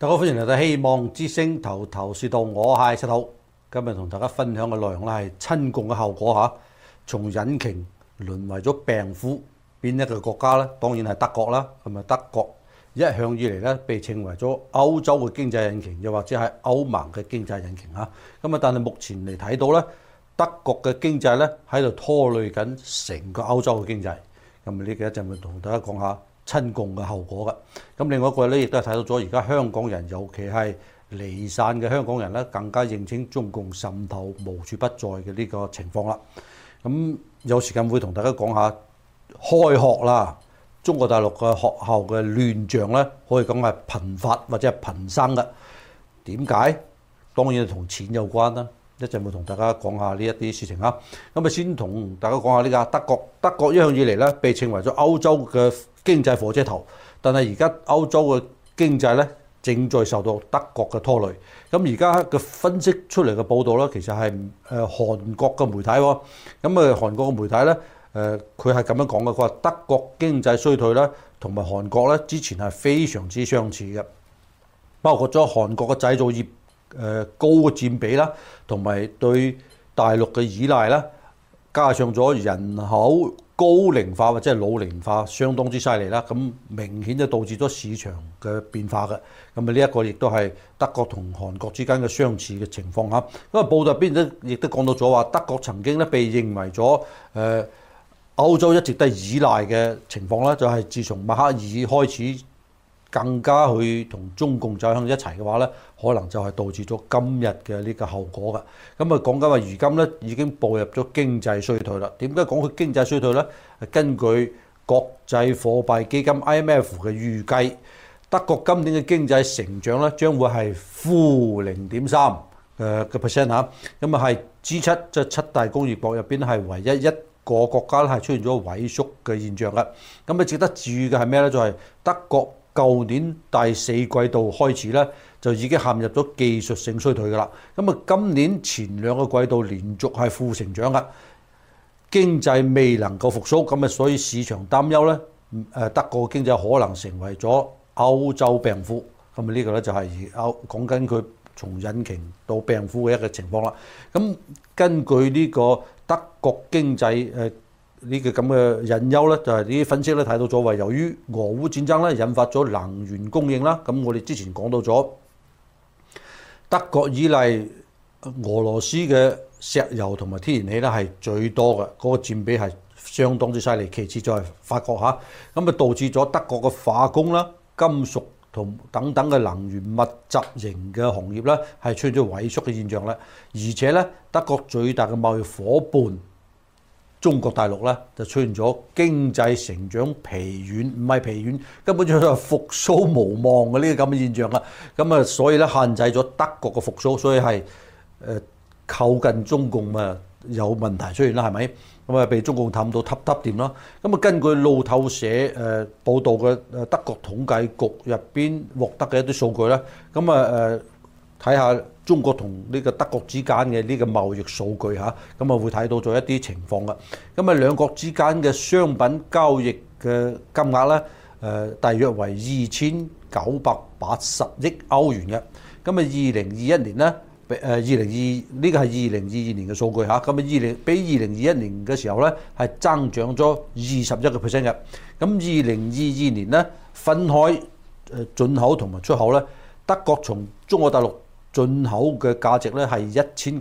大家歡迎嚟到希望之聲頭頭是道，我係石頭。今日同大家分享嘅內容咧係親共嘅後果嚇。從引擎淪為咗病夫，邊一個國家呢？當然係德國啦。咁啊，德國一向以嚟咧被稱為咗歐洲嘅經濟引擎，又或者係歐盟嘅經濟引擎嚇。咁啊，但係目前嚟睇到咧，德國嘅經濟咧喺度拖累緊成個歐洲嘅經濟。咁啊，呢幾一陣會同大家講下親共嘅後果㗎。咁另外一個咧，亦都係睇到咗而家香港人，尤其係離散嘅香港人咧，更加認清中共滲透無處不在嘅呢個情況啦。咁有時間會同大家講下開學啦，中國大陸嘅學校嘅亂象咧，可以講係頻發或者係頻生嘅。點解？當然係同錢有關啦。一陣會同大家講下呢一啲事情啊。咁啊，先同大家講下呢個德國。德國一向以嚟咧被稱為咗歐洲嘅經濟火車頭，但係而家歐洲嘅經濟咧正在受到德國嘅拖累。咁而家嘅分析出嚟嘅報道咧，其實係韓國嘅媒體喎。咁啊，韓國嘅媒體咧，佢係咁樣講嘅，佢話德國經濟衰退咧，同埋韓國咧之前係非常之相似嘅，包括咗韓國嘅製造業高嘅佔比啦，同埋對大陸嘅依賴啦，加上咗人口高齡化或者係老齡化相當之犀利啦，咁明顯就導致咗市場嘅變化嘅。咁啊，呢一個亦都係德國同韓國之間嘅相似嘅情況嚇。因為報道入邊都亦都講到咗話，德國曾經咧被認為咗歐洲一直都係依賴嘅情況啦，就係自從默克爾開始更加去同中共走向一齊嘅話咧，可能就係導致咗今日嘅呢個後果㗎。咁啊，講緊話如今咧已經步入咗經濟衰退啦。點解講佢經濟衰退咧？根據國際貨幣基金 IMF 嘅預計，德國今年嘅經濟成長咧將會係負0.3%嚇。咁啊係 G7 即係七大工業國入邊係唯一一個國家咧係出現咗萎縮嘅現象㗎。咁啊，值得注意嘅係咩咧？就係德國舊年第四季度開始咧，就已經陷入咗技術性衰退㗎啦。咁啊，今年前兩個季度連續係負成長㗎，經濟未能夠復甦，咁啊，所以市場擔憂咧，德國經濟可能成為咗歐洲病夫。咁啊，呢個咧就係講緊佢從引擎到病夫嘅一個情況啦。咁根據呢個德國經濟呢個咁嘅隱憂咧，就係呢啲分析咧睇到咗，話由於俄烏戰爭咧引發咗能源供應啦。咁我哋之前講到咗，德國依賴俄羅斯嘅石油同埋天然氣咧係最多嘅，嗰個佔比係相當之犀利。其次就係法國嚇，咁啊導致咗德國嘅化工啦、金屬同等等嘅能源密集型嘅行業咧係出現咗萎縮嘅現象咧。而且咧，德國最大嘅貿易夥伴中國大陸咧就出現咗經濟成長疲軟，唔係疲軟，根本就係復甦無望嘅呢個咁嘅現象啦。咁啊，所以咧限制咗德國嘅復甦，所以係靠近中共啊有問題出現啦，係咪？咁啊，被中共氹到揼掂啦。咁啊，根據路透社報道嘅德國統計局入邊獲得嘅一啲數據咧，咁啊睇下中國同呢個德國之間嘅呢個貿易數據嚇，咁啊會睇到咗一啲情況㗎。咁啊，兩國之間嘅商品交易嘅金額咧，大約為2980億歐元嘅。咁啊，2021年咧，呢個係2022年嘅數據嚇。咁啊，比2021年嘅時候咧係增長咗21%嘅。咁2022年咧，分開進口同埋出口咧，德國從中國大陸進口嘅價值咧係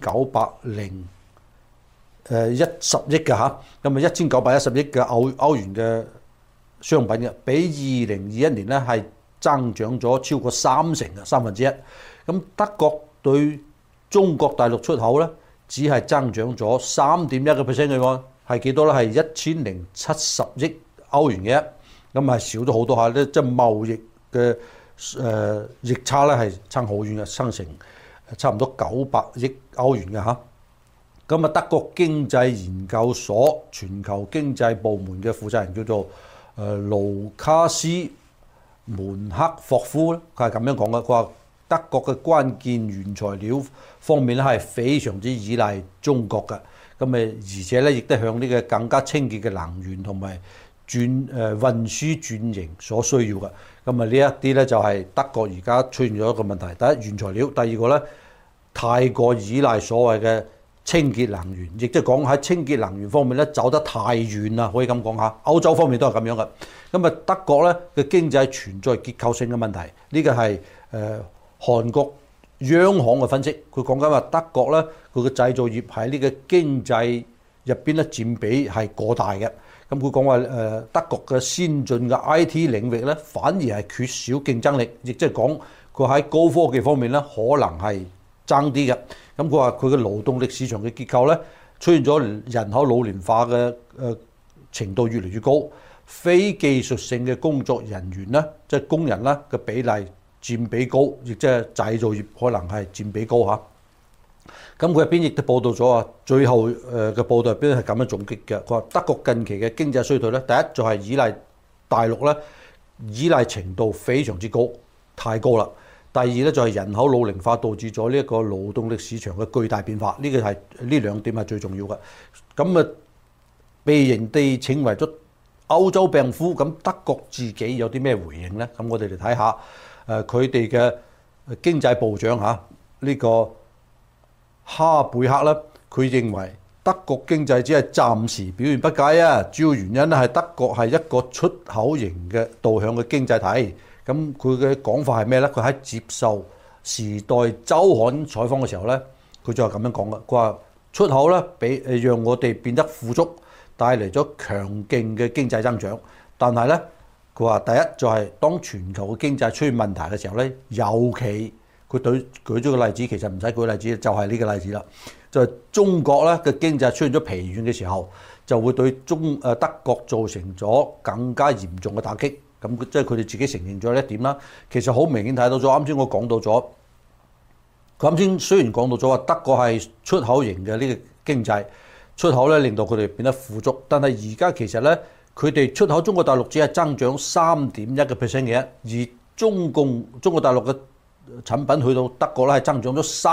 1910億嘅嚇，咁啊1910億嘅歐元嘅商品嘅，比2021年咧係增長咗超過30%嘅1/3。咁德國對中國大陸出口咧只係增長咗3.1%嘅喎，係幾多咧？係1070億歐元嘅，咁係少咗好多下咧，即係貿易嘅逆差咧係差好遠嘅，生成差唔多900億歐元嘅嚇。咁啊，德國經濟研究所全球經濟部門嘅負責人叫做盧卡斯門克霍夫咧，佢係咁樣講嘅，佢話德國嘅關鍵原材料方面咧係非常之依賴中國嘅，咁而且咧亦都向呢個更加清潔嘅能源同埋運輸轉型所需要嘅。咁啊呢一啲咧就係德國而家出現咗一個問題。第一，原材料；第二個咧，太過依賴所謂嘅清潔能源，亦即係講喺清潔能源方面咧走得太遠啦，可以咁講下。歐洲方面都係咁樣嘅。咁啊德國咧嘅經濟存在結構性嘅問題，呢個係韓國央行嘅分析，佢講緊話德國咧佢嘅製造業喺呢個經濟入邊咧佔比係過大嘅。咁佢講話德國嘅先進嘅 IT 領域咧反而係缺少競爭力，亦即係講佢喺高科技方面咧可能係爭啲嘅。咁佢話佢嘅勞動力市場嘅結構咧出現咗人口老年化嘅程度越嚟越高，非技術性嘅工作人員咧即係工人咧嘅比例佔比高，亦即係製造業可能係佔比高嚇。咁佢入邊亦都報道咗啊，最後嘅報道入邊係咁樣總結嘅。佢話德國近期嘅經濟衰退咧，第一就係依賴大陸咧，依賴程度非常之高，太高啦。第二咧就係人口老齡化導致咗呢一個勞動力市場嘅巨大變化，呢個係呢兩點係最重要嘅。咁啊，被人哋稱為咗歐洲病夫，咁德國自己有啲咩回應咧？咁我哋嚟睇下佢哋嘅經濟部長嚇呢個哈貝克咧，佢認為德國經濟只係暫時表現不佳啊，主要原因咧係德國係一個出口型嘅導向嘅經濟體。咁佢嘅講法係咩咧？佢喺接受《時代週刊》採訪嘅時候咧，佢就係咁樣講嘅。佢話出口咧讓我哋變得富足，帶嚟咗強勁嘅經濟增長。但係咧，佢話第一就係當全球嘅經濟出現問題嘅時候咧，尤其佢舉咗個例子，其實唔使舉例子，就係呢個例子啦。就係中國咧嘅經濟出現咗疲軟嘅時候，就會對德國造成咗更加嚴重嘅打擊。咁即係佢哋自己承認咗呢一點啦。其實好明顯睇到咗，啱先我講到咗，佢啱先雖然講到咗話德國係出口型嘅呢個經濟，出口咧令到佢哋變得富足，但係而家其實咧佢哋出口中國大陸只係增長3.1%嘅，而中國大陸嘅產品去到德國咧係增長咗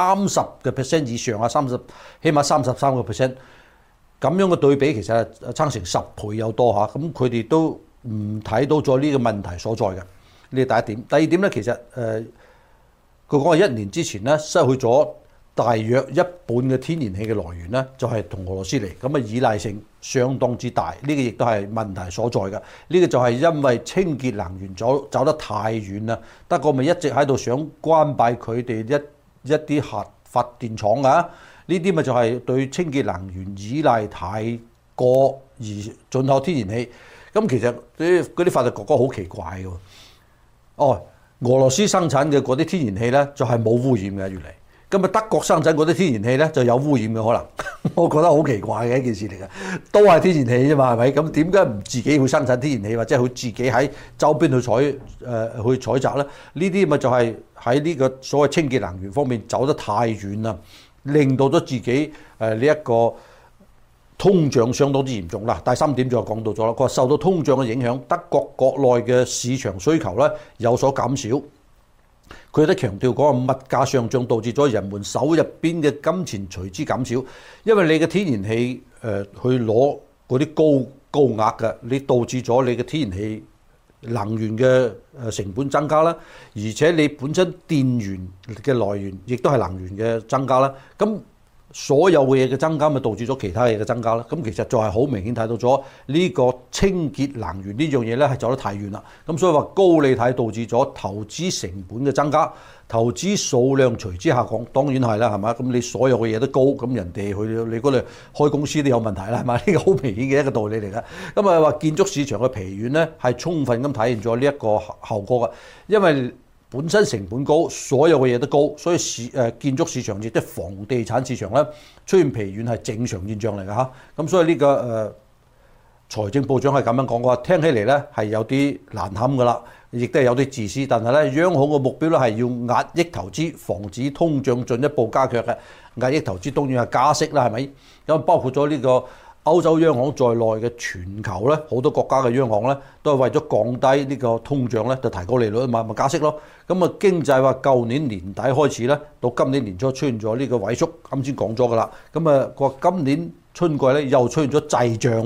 30% 以上啊，起碼33%。咁樣嘅對比其實係差成10倍有多嚇。咁佢哋都唔睇到咗呢個問題所在嘅，呢係第一點。第二點咧，其實佢講係1年之前咧失去咗大約一半嘅天然氣嘅來源咧，就係同俄羅斯嚟，咁啊依賴性相當之大。呢個亦都係問題所在嘅。呢個就係因為清潔能源走得太遠啦。德國咪一直喺度想關閉佢哋一啲核發電廠啊，呢啲咪就係對清潔能源依賴太過而進口天然氣。咁其實嗰啲發達國家好奇怪嘅喎。哦，俄羅斯生產嘅嗰啲天然氣咧就係冇污染嘅，原嚟。咁啊德國生產嗰啲天然氣咧就有污染嘅可能。我覺得好奇怪嘅一件事嚟嘅，都係天然氣啫嘛，係咪？咁點解唔自己去生產天然氣，或者佢自己喺周邊去採集咧？呢啲咪就係喺呢個所謂清潔能源方面走得太遠啦，令到咗自己呢一個通脹相當之嚴重啦。第三點就講到咗啦，佢話受到通脹嘅影響，德國國內嘅市場需求咧有所減少。佢都強調嗰個物價上漲導致咗人們手入邊嘅金錢隨之減少，因為你嘅天然氣去攞嗰啲高額嘅，你導致咗你嘅天然氣能源嘅成本增加啦，而且你本身電源嘅來源亦都係能源嘅增加啦，咁所有嘅嘢嘅增加咪導致咗其他嘢嘅增加啦。咁其實就係好明顯睇到咗呢個清潔能源呢樣嘢咧係走得太遠啦。咁所以話高利貸導致咗投資成本嘅增加，投資數量隨之下降，當然係啦，係嘛？咁你所有嘅嘢都高，咁人哋去你嗰度開公司都有問題啦，係嘛？呢個好明顯嘅一個道理嚟㗎。咁啊話建築市場嘅疲軟咧係充分咁體現咗呢一個後果㗎，因為本身成本高，所有嘅嘢都高，所以建築市場亦即係房地產市場咧出現疲軟係正常現象嚟㗎嚇。咁所以呢個財政部長係咁樣講嘅話，聽起嚟咧係有啲難堪㗎啦，亦都係有啲自私。但係咧，央行嘅目標咧係要壓抑投資，防止通脹進一步加劇嘅。壓抑投資當然係加息啦，係咪？咁包括咗呢個歐洲央行在內嘅全球咧，好多國家嘅央行咧，都係為咗降低呢個通脹咧，就提高利率咪加息咯。咁啊經濟話舊年年底開始咧，到今年年初出現咗呢個萎縮，啱先講咗㗎啦。咁啊個今年春季咧又出現咗滯脹喎。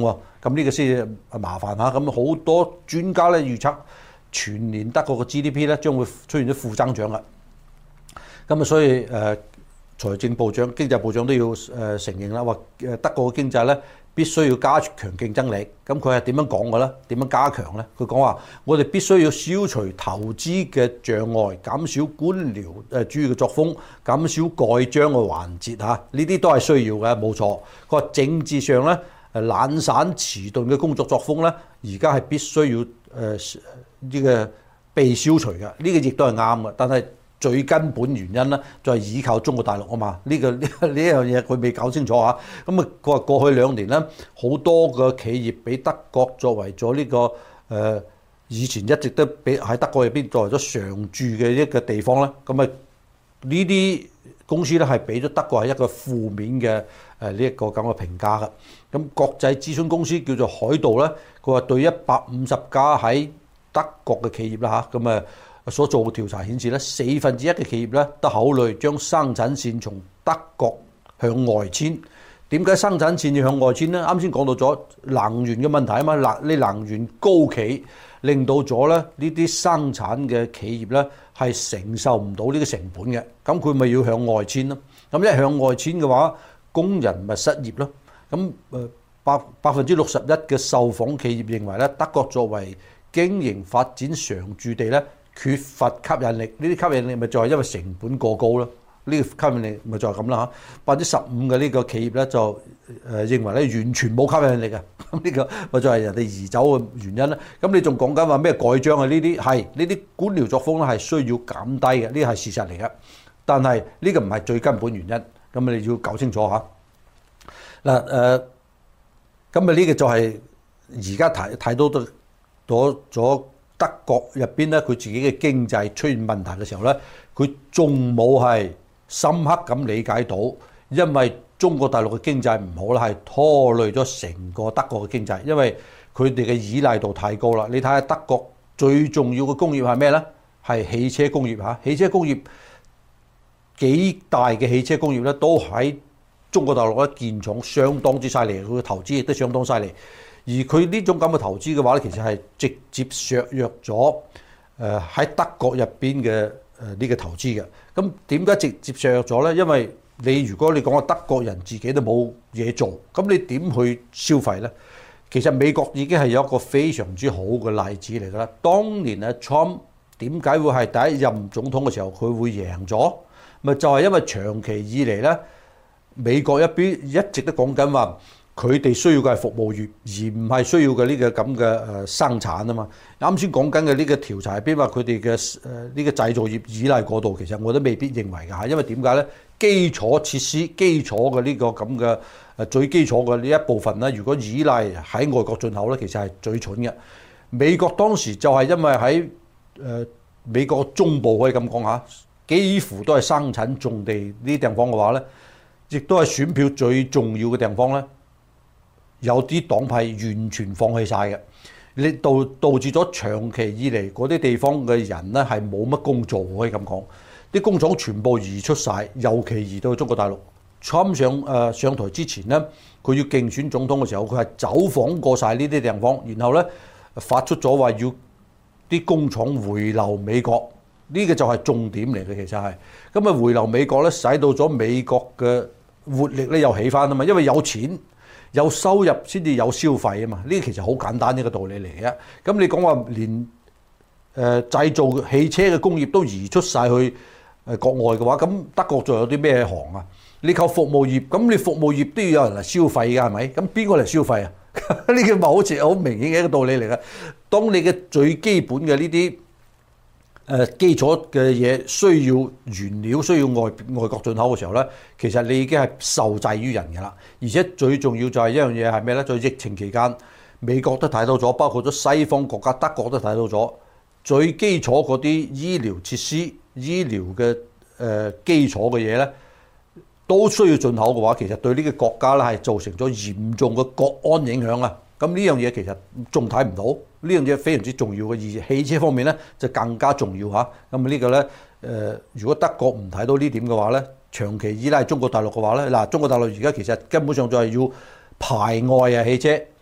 咁呢個先至麻煩嚇。咁好多專家咧預測全年德國嘅 GDP 咧將會出現咗負增長嘅。咁啊，所以財政部長、經濟部長都要承認啦，話德國嘅經濟咧必須要加強競爭力。咁佢係點樣講嘅咧？點樣加強咧？佢講話我哋必須要消除投資嘅障礙，減少官僚主義嘅作風，減少蓋章嘅環節嚇。呢啲都係需要嘅，冇錯。佢話政治上咧懶散遲鈍嘅工作作風咧，而家係必須要呢個被消除嘅。呢個亦都係啱嘅，但係最根本原因咧，就係依靠中國大陸啊嘛。呢樣嘢佢未搞清楚嚇。咁啊，佢話過去2年咧，好多個企業俾德國作為咗呢個以前一直都俾喺德國入邊作為咗常住嘅一個地方咧。咁啊，呢啲公司咧係俾咗德國係一個負面嘅呢一個咁嘅評價嘅。咁國際諮詢公司叫做海道咧，佢話對150家喺德國嘅企業啦嚇，咁啊所做嘅調查顯示咧，1/4嘅企業咧都考慮將生產線從德國向外遷。點解生產線要向外遷咧？啱先講到咗能源嘅問題啊嘛，你能源高企，令到咗咧呢啲生產嘅企業咧係承受唔到呢個成本嘅，咁佢咪要向外遷咯？咁一向外遷嘅話，工人咪失業咯？咁61%嘅受訪企業認為咧，德國作為經營發展常駐地咧，缺乏吸引力。呢啲吸引力咪就係因為成本過高咯。呢個吸引力咪就係咁啦嚇。15%嘅呢個企業咧就認為咧完全冇吸引力嘅。咁呢個咪就係人哋移走嘅原因啦。咁你仲講緊話咩蓋章啊？呢啲官僚作風咧係需要減低嘅，呢個係事實嚟嘅。但係呢個唔係最根本原因。咁你要搞清楚嚇。嗱咁啊呢個就係而家睇到咗德國入邊咧，佢自己嘅經濟出現問題嘅時候咧，佢仲冇係深刻咁理解到，因為中國大陸嘅經濟唔好啦，係拖累咗成個德國嘅經濟，因為佢哋嘅依賴度太高啦。你睇下德國最重要嘅工業係咩咧？係汽車工業嚇。汽車工業幾大嘅汽車工業咧，都喺中國大陸咧建廠相當之犀利，佢嘅投資亦都相當犀利。而佢呢種咁嘅投資嘅話咧，其實係直接削弱咗喺德國入邊嘅呢個投資嘅。咁點解直接削弱咗咧？因為如果你講話德國人自己都冇嘢做，咁你點去消費咧？其實美國已經係有一個非常之好嘅例子嚟㗎啦。當年啊，Trump 點解會係第一任總統嘅時候佢會贏咗？咪就係因為長期以嚟咧，美國一直都講緊話，佢哋需要嘅係服務業，而唔係需要嘅呢個咁嘅生產啊嘛。啱先講緊嘅呢個調查入邊話佢哋嘅呢個製造業依賴過度，其實我都未必認為㗎嚇。因為點解咧？基礎設施、基礎嘅呢個咁嘅最基礎嘅呢一部分咧，如果依賴喺外國進口咧，其實係最蠢嘅。美國當時就係因為喺美國中部可以咁講嚇，幾乎都係生產種地呢啲地方嘅話咧，亦都係選票最重要嘅地方咧。有啲黨派完全放棄晒嘅，你導致咗長期以嚟嗰啲地方嘅人咧係冇乜工做，可以咁講。啲工廠全部移出晒，尤其移到中國大陸。Trump 上台之前咧，佢要競選總統嘅時候，佢係走訪過晒呢啲地方，然後咧發出咗話要啲工廠回流美國。呢個就係重點嚟嘅，其實係咁啊，回流美國咧，使到咗美國嘅活力咧又起翻啊嘛，因為有錢。有收入先至有消費啊嘛，呢個其實好簡單一個道理嚟嘅。咁你講話連製造汽車嘅工業都移出晒去國外嘅話，咁德國仲有啲咩行啊？你靠服務業，咁你服務業都要有人嚟消費㗎，係咪？咁邊個嚟消費啊？呢個咪好似好明顯嘅一個道理嚟嘅。當你嘅最基本嘅呢啲基礎嘅嘢需要原料，需要外國進口嘅時候咧，其實你已經係受制於人㗎啦。而且最重要就係一樣嘢係咩咧？在疫情期間，美國都睇到咗，包括咗西方國家，德國都睇到咗，最基礎嗰啲醫療設施、醫療嘅基礎嘅嘢咧，都需要進口嘅話，其實對呢個國家咧係造成咗嚴重嘅國安影響啊！咁呢樣嘢其實仲睇唔到，呢樣嘢非常之重要嘅，而汽車方面咧就更加重要嚇。咁呢個咧如果德國唔睇到呢點嘅話咧，長期依賴中國大陸嘅話咧，嗱，中國大陸而家其實根本上就係要排外啊汽車，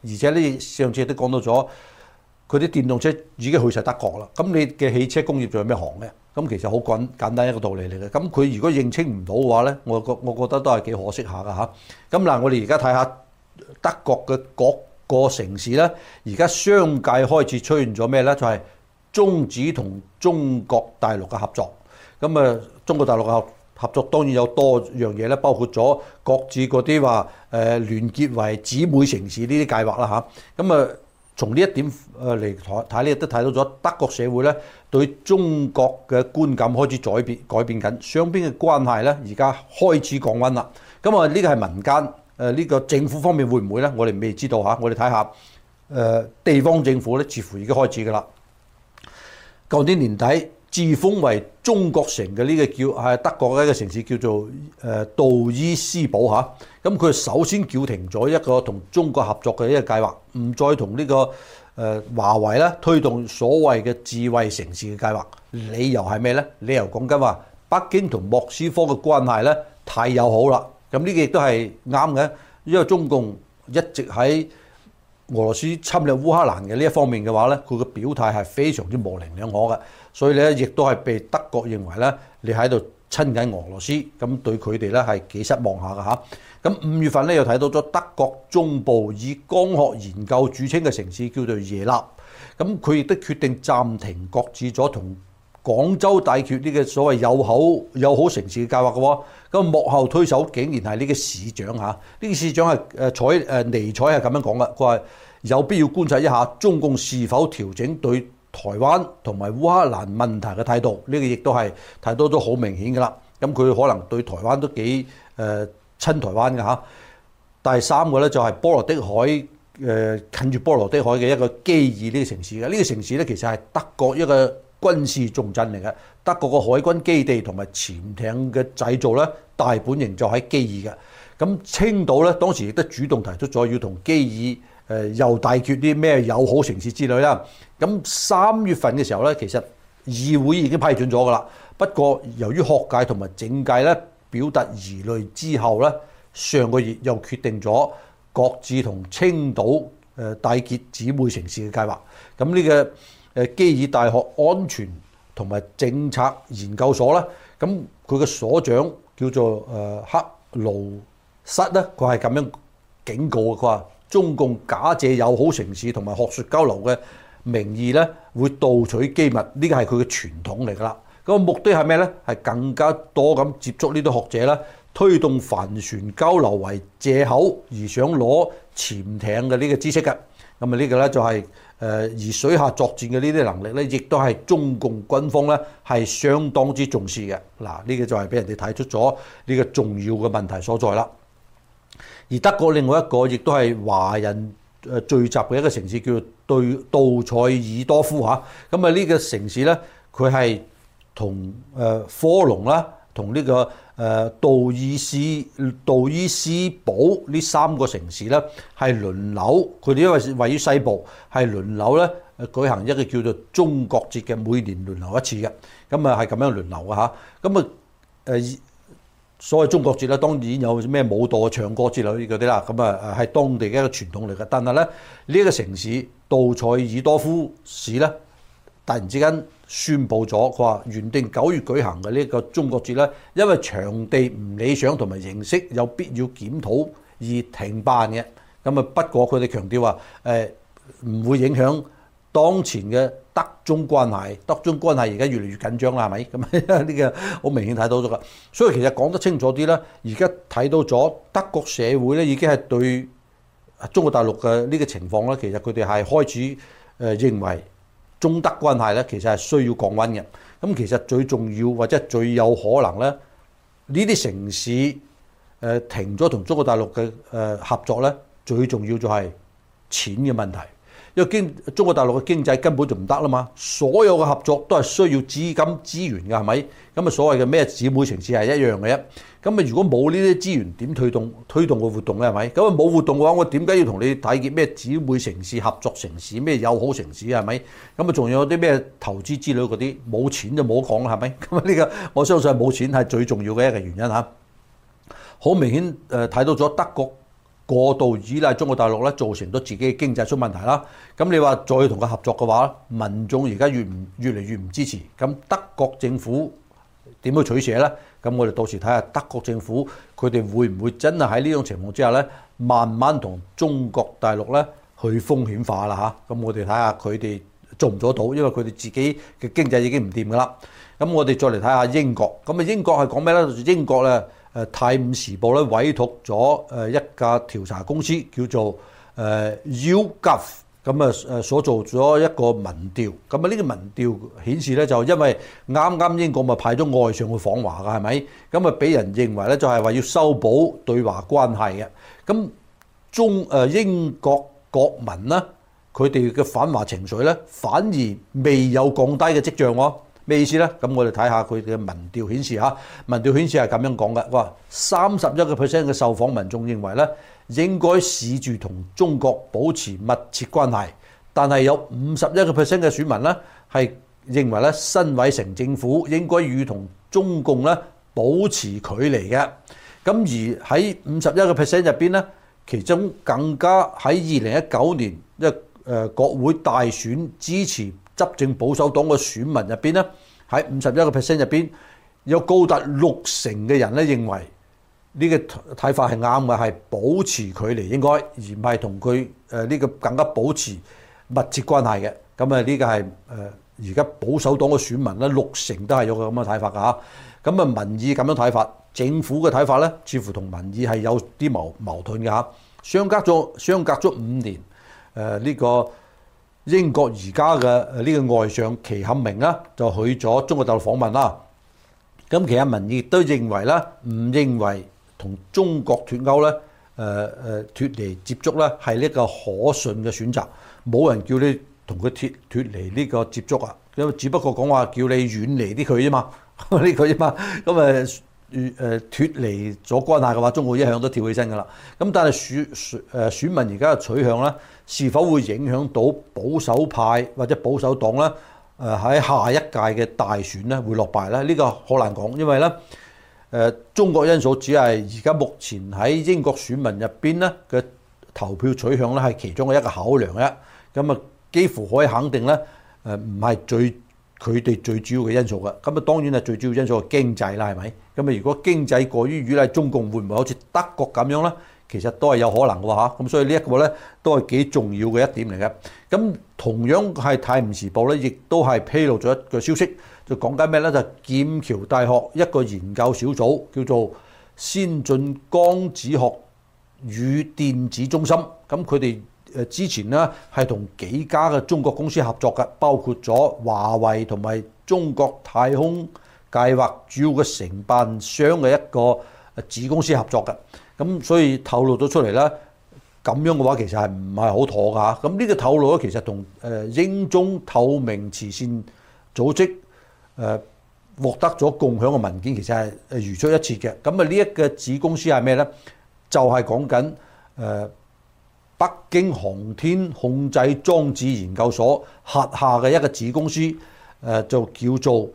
而且呢上次都講到咗，佢啲電動車已經去晒德國啦。咁你嘅汽車工業仲有咩行咧？咁其實好簡單一個道理嚟嘅。咁佢如果認清唔到嘅話咧，我覺得都係幾可惜下㗎嚇。咁嗱，我哋而家睇下德國嘅各個城市咧，而家商界開始出現咗咩咧？就係終止同中國大陸嘅合作。咁啊，中國大陸嘅合作當然有多樣嘢咧，包括咗各自嗰啲話聯結為姊妹城市呢啲計劃啦嚇。咁啊，從呢一點嚟睇咧，都睇到咗德國社會咧對中國嘅觀感開始改變緊，雙邊嘅關係咧而家開始降溫啦。咁啊，呢個係民間呢個政府方面會唔會咧？我哋未知道嚇。我哋睇下地方政府咧，似乎已經開始㗎啦。舊年年底，自封為中國城嘅呢個係德國嘅一個城市叫做杜伊斯堡嚇。咁佢首先叫停咗一個同中國合作嘅一個計劃，唔再同呢個華為咧推動所謂嘅智慧城市嘅計劃。理由係咩咧？理由講緊話北京同莫斯科嘅關係咧太友好啦。咁呢個亦都係啱嘅，因為中共一直喺俄羅斯侵略烏克蘭嘅呢一方面嘅話咧，佢嘅表態係非常之模棱兩可嘅，所以咧亦都係被德國認為咧你喺度親近俄羅斯，咁對佢哋咧係幾失望下嘅嚇。咁5月份咧又睇到咗德國中部以光學研究著稱嘅城市叫做耶納，咁佢亦都決定暫停擱置咗同廣州大決呢個所謂友好城市嘅計劃嘅喎。咁幕後推手竟然係呢個市長嚇，呢個市長係尼采係咁樣講嘅，佢話有必要觀察一下中共是否調整對台灣同埋烏克蘭問題嘅態度，呢個亦都係睇到都好明顯㗎啦。咁佢可能對台灣都幾親台灣㗎嚇。第三個咧就係波羅的海近住波羅的海嘅一個基爾呢個城市嘅，呢個城市咧其實係德國一個軍事重鎮嚟嘅，德國個海軍基地同埋潛艇嘅製造咧大本營就喺基爾嘅。咁青島咧當時亦都主動提出咗要同基爾又大決啲咩友好城市之類啦。咁3月份嘅時候咧，其實議會已經批准咗㗎啦。不過由於學界同埋政界咧表達疑慮之後咧，上個月又決定咗各自同青島大結姊妹城市嘅計劃。咁呢個基爾大學安全同埋政策研究所啦，咁佢嘅所長叫做克勞塞咧，佢係咁樣警告嘅，佢話中共假借友好城市同埋學術交流嘅名義咧，會盜取機密，呢個係佢嘅傳統嚟㗎啦。咁目的係咩咧？係更加多咁接觸呢啲學者啦，推動帆船交流為藉口而想攞潛艇嘅呢個知識嘅。咁啊呢個咧就係而水下作戰嘅呢啲能力咧，亦都係中共軍方咧係相當之重視嘅。嗱，呢個就係俾人哋睇出咗呢個重要嘅問題所在啦。而德國另外一個亦都係華人聚集嘅一個城市叫做杜塞爾多夫嚇。咁啊呢個城市咧，佢係同科隆啦，同呢個杜伊斯堡呢3個城市咧係輪流，佢哋因為位於西部，係輪流咧舉行一個叫做中國節嘅，每年輪流一次嘅。咁啊係咁樣輪流嘅嚇。咁啊所謂中國節咧，當然有咩舞蹈、唱歌之類嗰啲啦。咁啊係當地嘅一個傳統嚟嘅。但係咧呢一個城市杜塞爾多夫市咧，突然之間宣布咗，佢話原定9月舉行嘅呢個中國節咧，因為場地唔理想同埋形式有必要檢討而停辦嘅。咁啊不過佢哋強調話唔會影響當前嘅德中關係。德中關係而家越嚟越緊張啦，係咪？咁呢個好明顯睇到咗㗎。所以其實講得清楚啲咧，而家睇到咗德國社會咧已經係對中國大陸嘅呢個情況咧，其實佢哋係開始認為中德關係咧，其實係需要降溫嘅。咁其實最重要或者最有可能咧，呢啲城市停咗同中國大陸嘅合作咧，最重要就係錢嘅問題。因為中國大陸嘅經濟根本就唔得啦嘛，所有嘅合作都係需要資金資源㗎，係咪？咁啊所謂嘅咩姊妹城市係一樣嘅啫。咁啊如果冇呢啲資源，點推動個活動咧？係咪？咁啊冇活動嘅話，我點解要同你締結咩姊妹城市、合作城市、咩友好城市係咪？咁啊仲有啲咩投資之類嗰啲，冇錢就冇得講啦，係咪？咁啊呢個我相信係冇錢係最重要嘅一個原因嚇。好明顯睇到咗德國過度依賴中國大陸咧，造成咗自己嘅經濟出問題啦。咁你話再同佢合作嘅話，民眾而家越嚟越唔支持。咁德國政府點去取捨呢？咁我哋到時睇下德國政府佢哋會唔會真係喺呢種情況之下咧，慢慢同中國大陸咧去風險化啦嚇。咁我哋睇下佢哋做唔做到，因為佢哋自己嘅經濟已經唔掂噶啦。咁我哋再嚟睇下英國。咁啊英國係講咩咧？英國咧泰晤士報咧委託咗一家調查公司叫做YouGov。咁所做咗一個民調，咁呢個民調顯示咧，就因為啱啱英國咪派咗外相去訪華㗎，係咪？咁俾人認為咧就係話要修補對華關係嘅。咁英國國民咧，佢哋嘅反華情緒咧，反而未有降低嘅跡象喎。咩意思咧？咁我哋睇下佢嘅民調顯示嚇，民調顯示係咁樣講嘅，哇！31% 嘅受訪民眾認為咧，應該試住同中國保持密切關係，但係有51% 嘅選民咧係認為咧，辛偉誠政府應該與同中共咧保持距離嘅。咁而喺51% 入邊咧，其中更加喺2019年國會大選支持執政保守黨嘅選民入邊咧，喺51% 入邊有高達60%嘅人咧認為呢個睇法係啱嘅，係保持距離應該，而唔係同佢呢個更加保持密切關係嘅。咁呢個係而家保守黨嘅選民咧60%都係有個咁嘅睇法㗎嚇。咁民意咁樣睇法，政府嘅睇法咧，似乎同民意係有啲矛盾嘅嚇。相隔咗5年，呢個英國而家嘅呢個外相祁坎明啦，就去咗中國大陸訪問啦。咁其實民意都認為咧，唔認為同中國脱歐咧，脱離接觸咧係呢個可信嘅選擇。冇人叫你同佢脱離呢個接觸啊，因為只不過講話叫你遠離啲佢啫嘛，呢個啫嘛。咁脱離咗關係嘅話，中國一向都跳起身㗎啦。咁但係選民而家嘅取向咧，是否會影響到保守派或者保守黨咧？喺下一屆嘅大選咧會落敗咧？呢個好難講，因為咧中國因素只係而家目前喺英國選民入邊咧嘅投票取向咧係其中嘅一個考量啫。咁幾乎可以肯定咧，唔係佢哋最主要嘅因素嘅。咁當然係最主要因素係經濟啦，係咪？咁如果經濟過於依賴中共，會唔會好似德國咁樣咧？其實都係有可能嘅嚇。咁所以呢一個咧都係幾重要嘅一點嚟嘅。咁同樣係《泰晤士報》咧，亦都係披露咗一個消息，就講緊咩咧？就劍橋大學一個研究小組叫做先進光子學與電子中心。咁佢哋之前咧係同幾家嘅中國公司合作嘅，包括咗華為同埋中國太空計劃主要嘅承辦商嘅一個子公司合作嘅。咁所以透露咗出嚟咧，咁樣嘅話其實係唔係好妥㗎嚇。咁呢個透露咧，其實同英中透明慈善組織獲得咗共享嘅文件，其實係如出一轍嘅。咁呢一個子公司係咩咧？就係講緊北京航天控制裝置研究所轄下嘅一個子公司，就叫做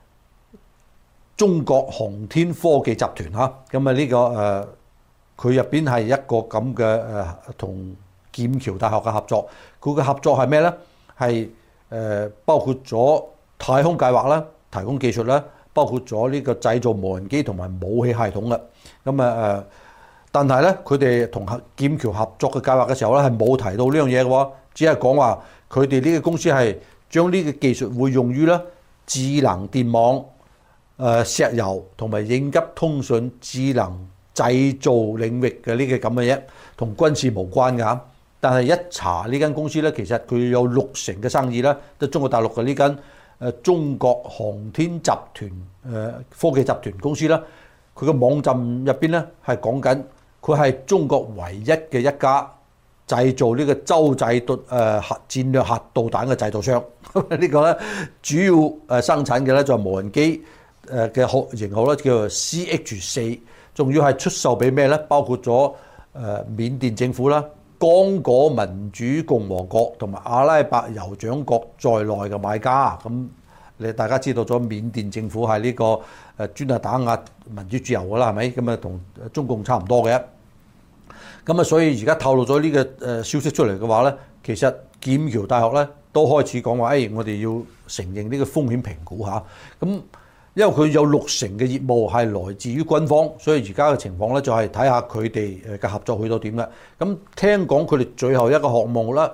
中國航天科技集團嚇。咁呢個佢入邊係一個咁嘅同劍橋大學嘅合作。佢嘅合作係咩咧？係包括咗太空計劃啦、提供技術啦，包括咗呢個製造無人機同埋武器系統嘅。咁但係咧，佢哋同劍橋合作嘅計劃嘅時候咧，係冇提到呢樣嘢嘅喎，只係講話佢哋呢個公司係將呢個技術會用於咧智能電網、石油同埋應急通訊、智能製造領域嘅呢個咁嘅嘢，同軍事無關㗎。但係一查呢間公司咧，其實佢有60%嘅生意咧，都中國大陸嘅呢間中國航天集團科技集團公司啦。佢嘅網站入邊咧係講緊。佢係中國唯一嘅一家製造呢個洲際戰略核導彈嘅製造商。呢個咧主要生產嘅咧就係無人機嘅型號咧叫做 CH4，仲要係出售俾咩咧？包括咗緬甸政府啦、剛果民主共和國同埋阿拉伯酋長國在內嘅買家。咁大家知道咗緬甸政府係呢個專係打壓民主自由㗎啦，係咪？咁同中共差唔多嘅。 咁啊，所以而家透露咗呢個消息出嚟嘅話咧，其實劍橋大學咧都開始講話，我哋要承認呢個風險評估嚇。咁因為佢有60%嘅業務係來自於軍方，所以而家嘅情況咧就係睇下佢哋嘅合作去到點啦。咁聽講佢哋最後一個項目啦，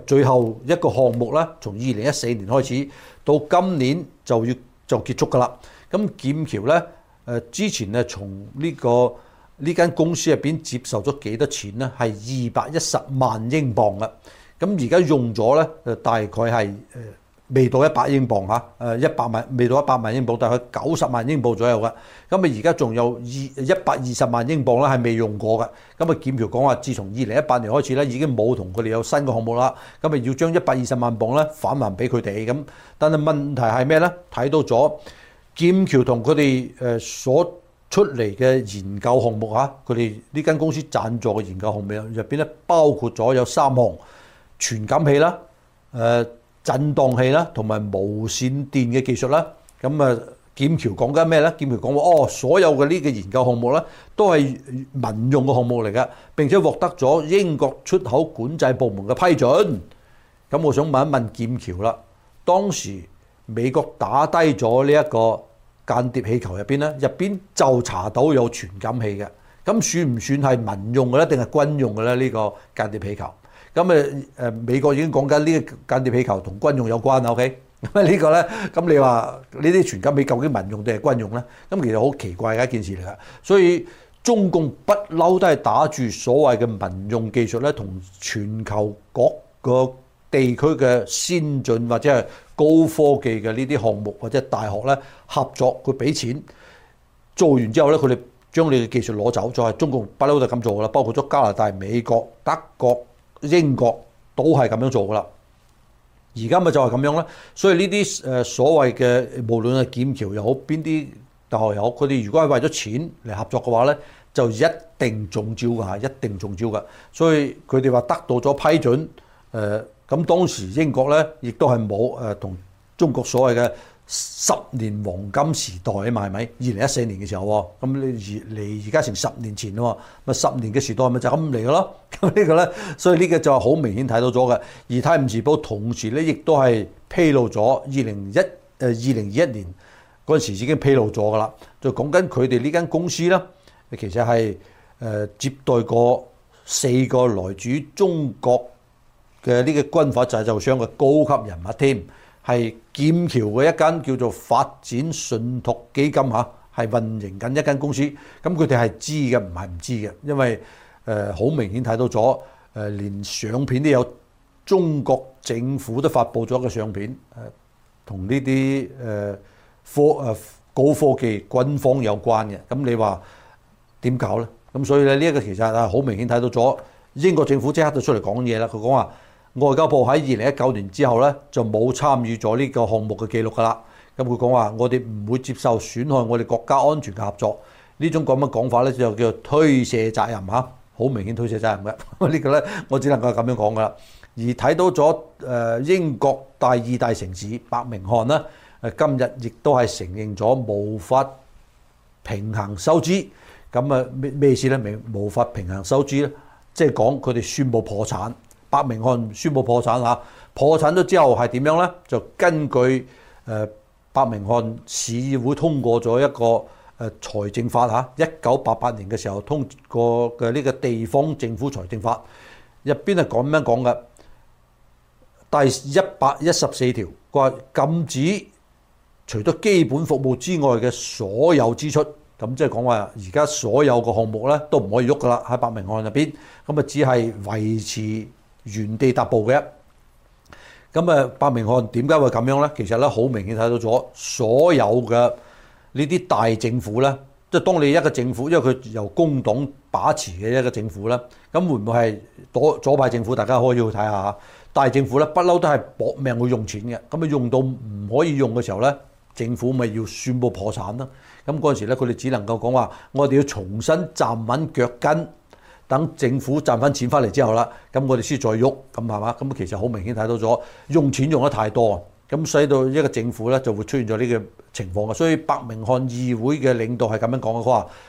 從2014年開始到今年就結束㗎啦。咁劍橋咧之前咧從呢間公司入邊接受咗幾多錢咧？係210萬英鎊嘅。咁而家用咗咧，大概係未到100英鎊嚇，100萬未到100萬英鎊，大概90萬英鎊左右嘅。咁啊，而家仲有120萬英鎊咧係未用過嘅。咁啊，劍橋講話，自從2018年開始咧，已經冇同佢哋有新嘅項目啦。咁啊，要將120萬鎊咧返還俾佢哋。咁但係問題係咩咧？睇到咗劍橋同佢哋所出嚟嘅研究項目嚇，佢哋呢間公司贊助嘅研究項目入邊咧，包括咗有3項傳感器啦、震盪器啦，同埋無線電嘅技術啦。咁啊，劍橋講緊咩咧？劍橋講話所有嘅呢個研究項目咧，都係民用嘅項目嚟嘅，並且獲得咗英國出口管制部門嘅批准。咁我想問一問劍橋啦，當時美國打低咗呢一個間諜氣球入邊就查到有傳感器嘅，咁算唔算係民用嘅咧，定係軍用嘅咧？呢個間諜氣球，咁美國已經講緊呢個間諜氣球同軍用有關啦。OK， 咁呢個咧，咁你話呢啲傳感器究竟民用定係軍用咧？咁其實好奇怪嘅一件事嚟㗎。所以中共不嬲都係打住所謂嘅民用技術咧，同全球各個地區嘅先進或者係高科技嘅呢啲項目或者大學咧合作，佢俾錢做完之後咧，佢哋將你嘅技術攞走，就係中共不嬲就咁做噶啦。包括咗加拿大、美國、德國、英國都係咁樣做噶啦。而家咪就係咁樣啦。所以呢啲所謂嘅無論係劍橋又好，邊啲大學又好，佢哋如果係為咗錢嚟合作嘅話咧，就一定中招㗎嚇，一定中招㗎。所以佢哋話得到咗批准，咁當時英國咧，亦都係冇同中國所謂嘅10年黃金時代啊嘛，係咪？2014年嘅時候喎，咁你而家成10年前咯，咪10年嘅時代咪就咁嚟嘅咯。咁呢個咧，所以呢個就係好明顯睇到咗嘅。而《泰晤士報》同時咧，亦都係披露咗2021年嗰陣時已經披露咗㗎啦，就講緊佢哋呢間公司咧，其實係接待過4個來自中國嘅呢個軍火製造商嘅高級人物添，係劍橋嘅一間叫做發展信託基金嚇，係運營緊一間公司。咁佢哋係知嘅，唔係唔知嘅，因為好明顯睇到咗連相片都有中國政府都發布咗個相片，同呢啲高科技軍方有關嘅。咁你話點搞咧？咁所以咧，呢一個其實係好明顯睇到咗英國政府即刻就出嚟講嘢啦。佢講話外交部喺2019年之後咧就冇參與咗呢個項目嘅記錄㗎啦。咁佢講話我哋唔會接受損害我哋國家安全嘅合作。呢種咁嘅講法咧就叫做推卸責任嚇，好明顯推卸責任嘅。呢個咧我只能夠咁樣講㗎啦。而睇到咗英國第2大城市伯明翰啦，今日亦都係承認咗無法平衡收支。咁啊咩意思咧？無法平衡收支咧，即係講佢哋宣布破產。伯明翰宣布破產嚇，破產咗之後係點樣咧？就根據伯明翰市議會通過咗一個財政法嚇，1988年嘅時候通過嘅呢個地方政府財政法入邊係咁樣講嘅，第114條佢話禁止除咗基本服務之外嘅所有支出。咁即係講話，而家所有個項目咧都唔可以喐噶啦，喺伯明翰入邊，咁啊只係維持原地踏步嘅。咁啊，伯明翰點解會咁樣咧？其實咧好明顯睇到咗，所有嘅呢啲大政府咧，即係當你一個政府，因為佢由工黨把持嘅一個政府咧，咁會唔會係左派政府？大家可以去睇下嚇。大政府咧不嬲都係搏命去用錢嘅，咁啊用到唔可以用嘅時候咧，政府咪要宣布破產啦。咁嗰陣時咧，佢哋只能夠講話，我哋要重新站穩腳跟，等政府賺翻錢翻嚟之後啦，咁我哋先再喐，咁係嘛？咁其實好明顯睇到咗，用錢用得太多，咁使到一個政府咧就會出現咗呢個情況嘅。所以伯明翰議會嘅領導係咁樣講嘅，佢話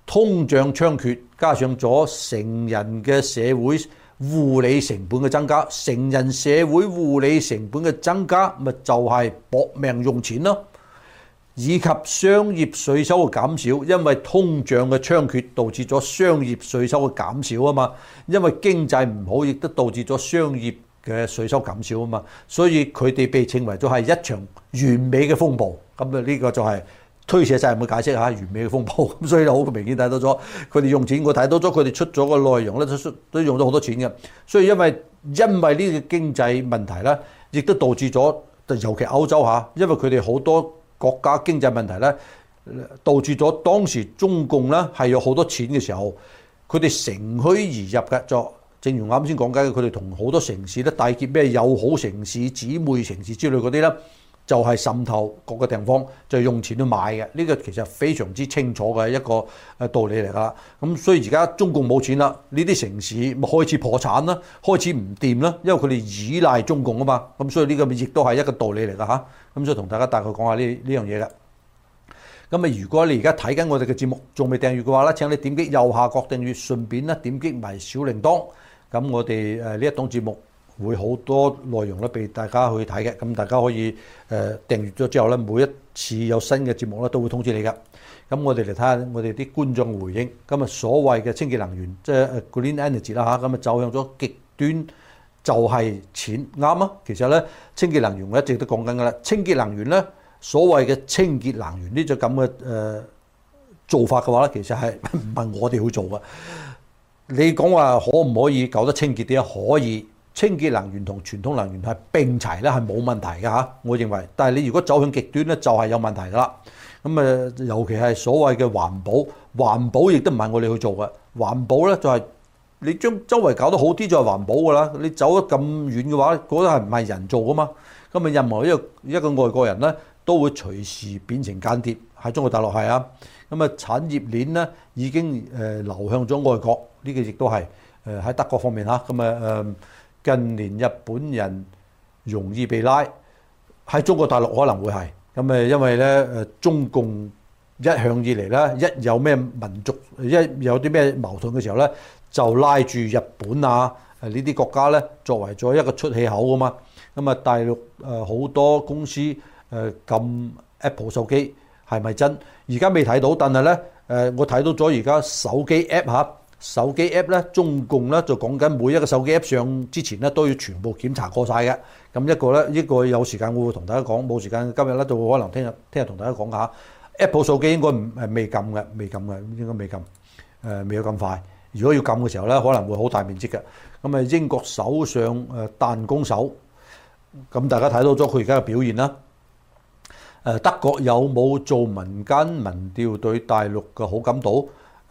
通脹猖獗，加上咗成人嘅社會護理成本嘅增加，成人社會護理成本嘅增加，咪就係搏命用錢咯。以及商業稅收嘅減少，因為通脹嘅猖獗導致咗商業稅收嘅減少啊嘛，因為經濟唔好，亦都導致咗商業嘅稅收減少啊嘛，所以佢哋被稱為咗係一場完美嘅風暴。咁呢個就係推卸責任嘅解釋嚇，完美嘅風暴。咁所以好明顯睇到咗佢哋用錢，我睇到咗佢哋出咗個內容咧，都用咗好多錢嘅。所以因為呢個經濟問題咧，亦都導致咗，尤其歐洲嚇，因為佢哋好多國家經濟問題咧，導致咗當時中共咧係有好多錢嘅時候，佢哋乘虛而入嘅。就正如啱先講緊嘅，佢哋同好多城市咧締結咩友好城市、姊妹城市之類嗰啲咧，就係滲透各個地方，就用錢去買嘅。呢個其實非常之清楚嘅一個道理嚟㗎。咁所以而家中共冇錢啦，呢啲城市咪開始破產啦，開始唔掂啦，因為佢哋依賴中共啊嘛。咁所以呢個亦都係一個道理嚟㗎嚇。咁所以同大家大概講下呢樣嘢嘅。咁啊，如果你而家睇緊我哋嘅節目，仲未訂閱嘅話咧，請你點擊右下角訂閱，順便咧點擊埋小鈴鐺。咁我哋呢一檔節目會好多內容咧俾大家去睇嘅。咁大家可以訂閱咗之後咧，每一次有新嘅節目咧都會通知你㗎。咁我哋嚟睇下我哋啲觀眾回應。咁啊，所謂嘅清潔能源，即係 green energy 啦嚇，咁啊走向咗極端。就係錢啱啊！其實咧，清潔能源我一直都講緊㗎啦。清潔能源咧，所謂嘅清潔能源呢種咁嘅做法嘅話咧，其實係唔係我哋去做嘅。你講話可唔可以搞得清潔啲啊？可以，清潔能源同傳統能源係並齊咧，係冇問題嘅嚇。我認為，但係你如果走向極端咧，就係有問題㗎啦。咁尤其係所謂嘅環保，環保亦都唔係我哋去做嘅。環保咧就係。你將周圍搞得好啲就係環保㗎啦。你走得咁遠嘅話，嗰個係唔係人做㗎嘛？咁啊，任何一個外國人咧，都會隨時變成間諜。喺中國大陸係啊。咁啊，產業鏈咧已經流向咗外國。呢個亦都係喺德國方面嚇。咁啊近年日本人容易被拉，喺中國大陸可能會係。咁因為咧中共一向以嚟咧，一有咩民族一有啲咩矛盾嘅時候咧，就拉住日本啊呢啲國家咧作為咗一個出氣口㗎嘛。咁啊，大陸好多公司禁 Apple 手機係咪真？而家未睇到，但係咧我睇到咗而家手機 App 嚇，手機 App 咧中共咧就講緊每一個手機 App 上之前咧都要全部檢查過晒嘅。咁一個咧呢個有時間我會同大家講，冇時間今日咧就可能聽日同大家講下。Apple 手機應該未禁嘅，應該未禁，未有咁快。如果要禁嘅時候咧，可能會好大面積嘅。咁啊，英國首相彈弓手，咁大家睇到咗佢而家嘅表現啦。德國有冇做民間民調對大陸嘅好感度？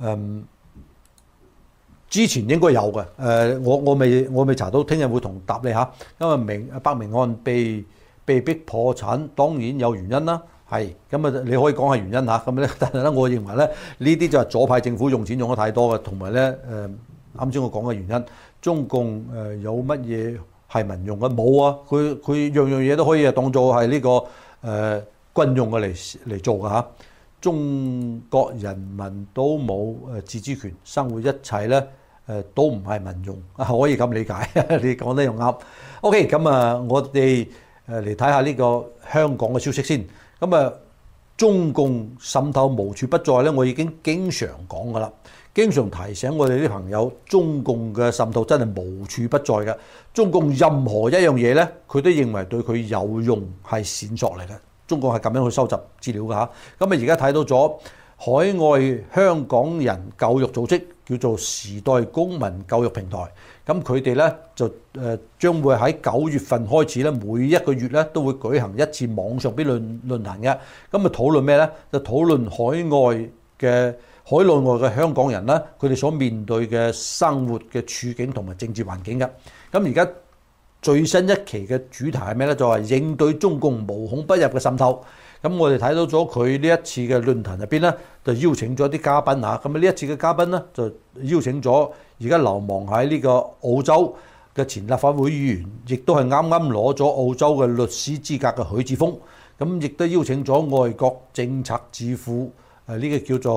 之前應該有嘅。我未查到，聽日會同答你嚇。因為伯明翰被逼破產，當然有原因啦。係咁啊！你可以講係原因嚇，咁咧，但係咧，我認為咧，呢啲就係左派政府用錢用得太多嘅，同埋咧啱先我講嘅原因，中共有乜嘢係民用嘅？冇啊！佢樣樣嘢都可以當做係呢個軍用嘅嚟做嘅嚇。中國人民都冇自主權，生活一切咧都唔係民用，可以咁理解。你講得又啱。OK，咁啊，我哋嚟睇下呢個香港嘅消息先。咁啊，中共滲透無處不在咧，我已經經常講噶啦，經常提醒我哋啲朋友，中共嘅滲透真係無處不在嘅。中共任何一樣嘢咧，佢都認為對佢有用，係線索嚟嘅。中共係咁樣去收集資料㗎嚇。咁啊，而家睇到咗海外香港人教育組織叫做時代公民教育平台。咁佢哋咧就將會喺9月份開始咧，每一個月咧都會舉行一次網上邊論壇嘅。咁啊，討論咩咧？就討論海內外嘅香港人咧，佢哋所面對嘅生活嘅處境同埋政治環境嘅。咁而家最新一期嘅主題係咩咧？就係應對中共無孔不入嘅滲透。咁我哋睇到咗佢呢一次嘅論壇入邊咧，就邀請咗啲嘉賓嚇。咁啊，呢一次嘅嘉賓咧，就邀請咗而家流亡喺呢個澳洲嘅前立法會議員，亦都係啱啱攞咗澳洲嘅律師資格嘅許智峰。咁亦都邀請咗外國政策智庫呢個叫做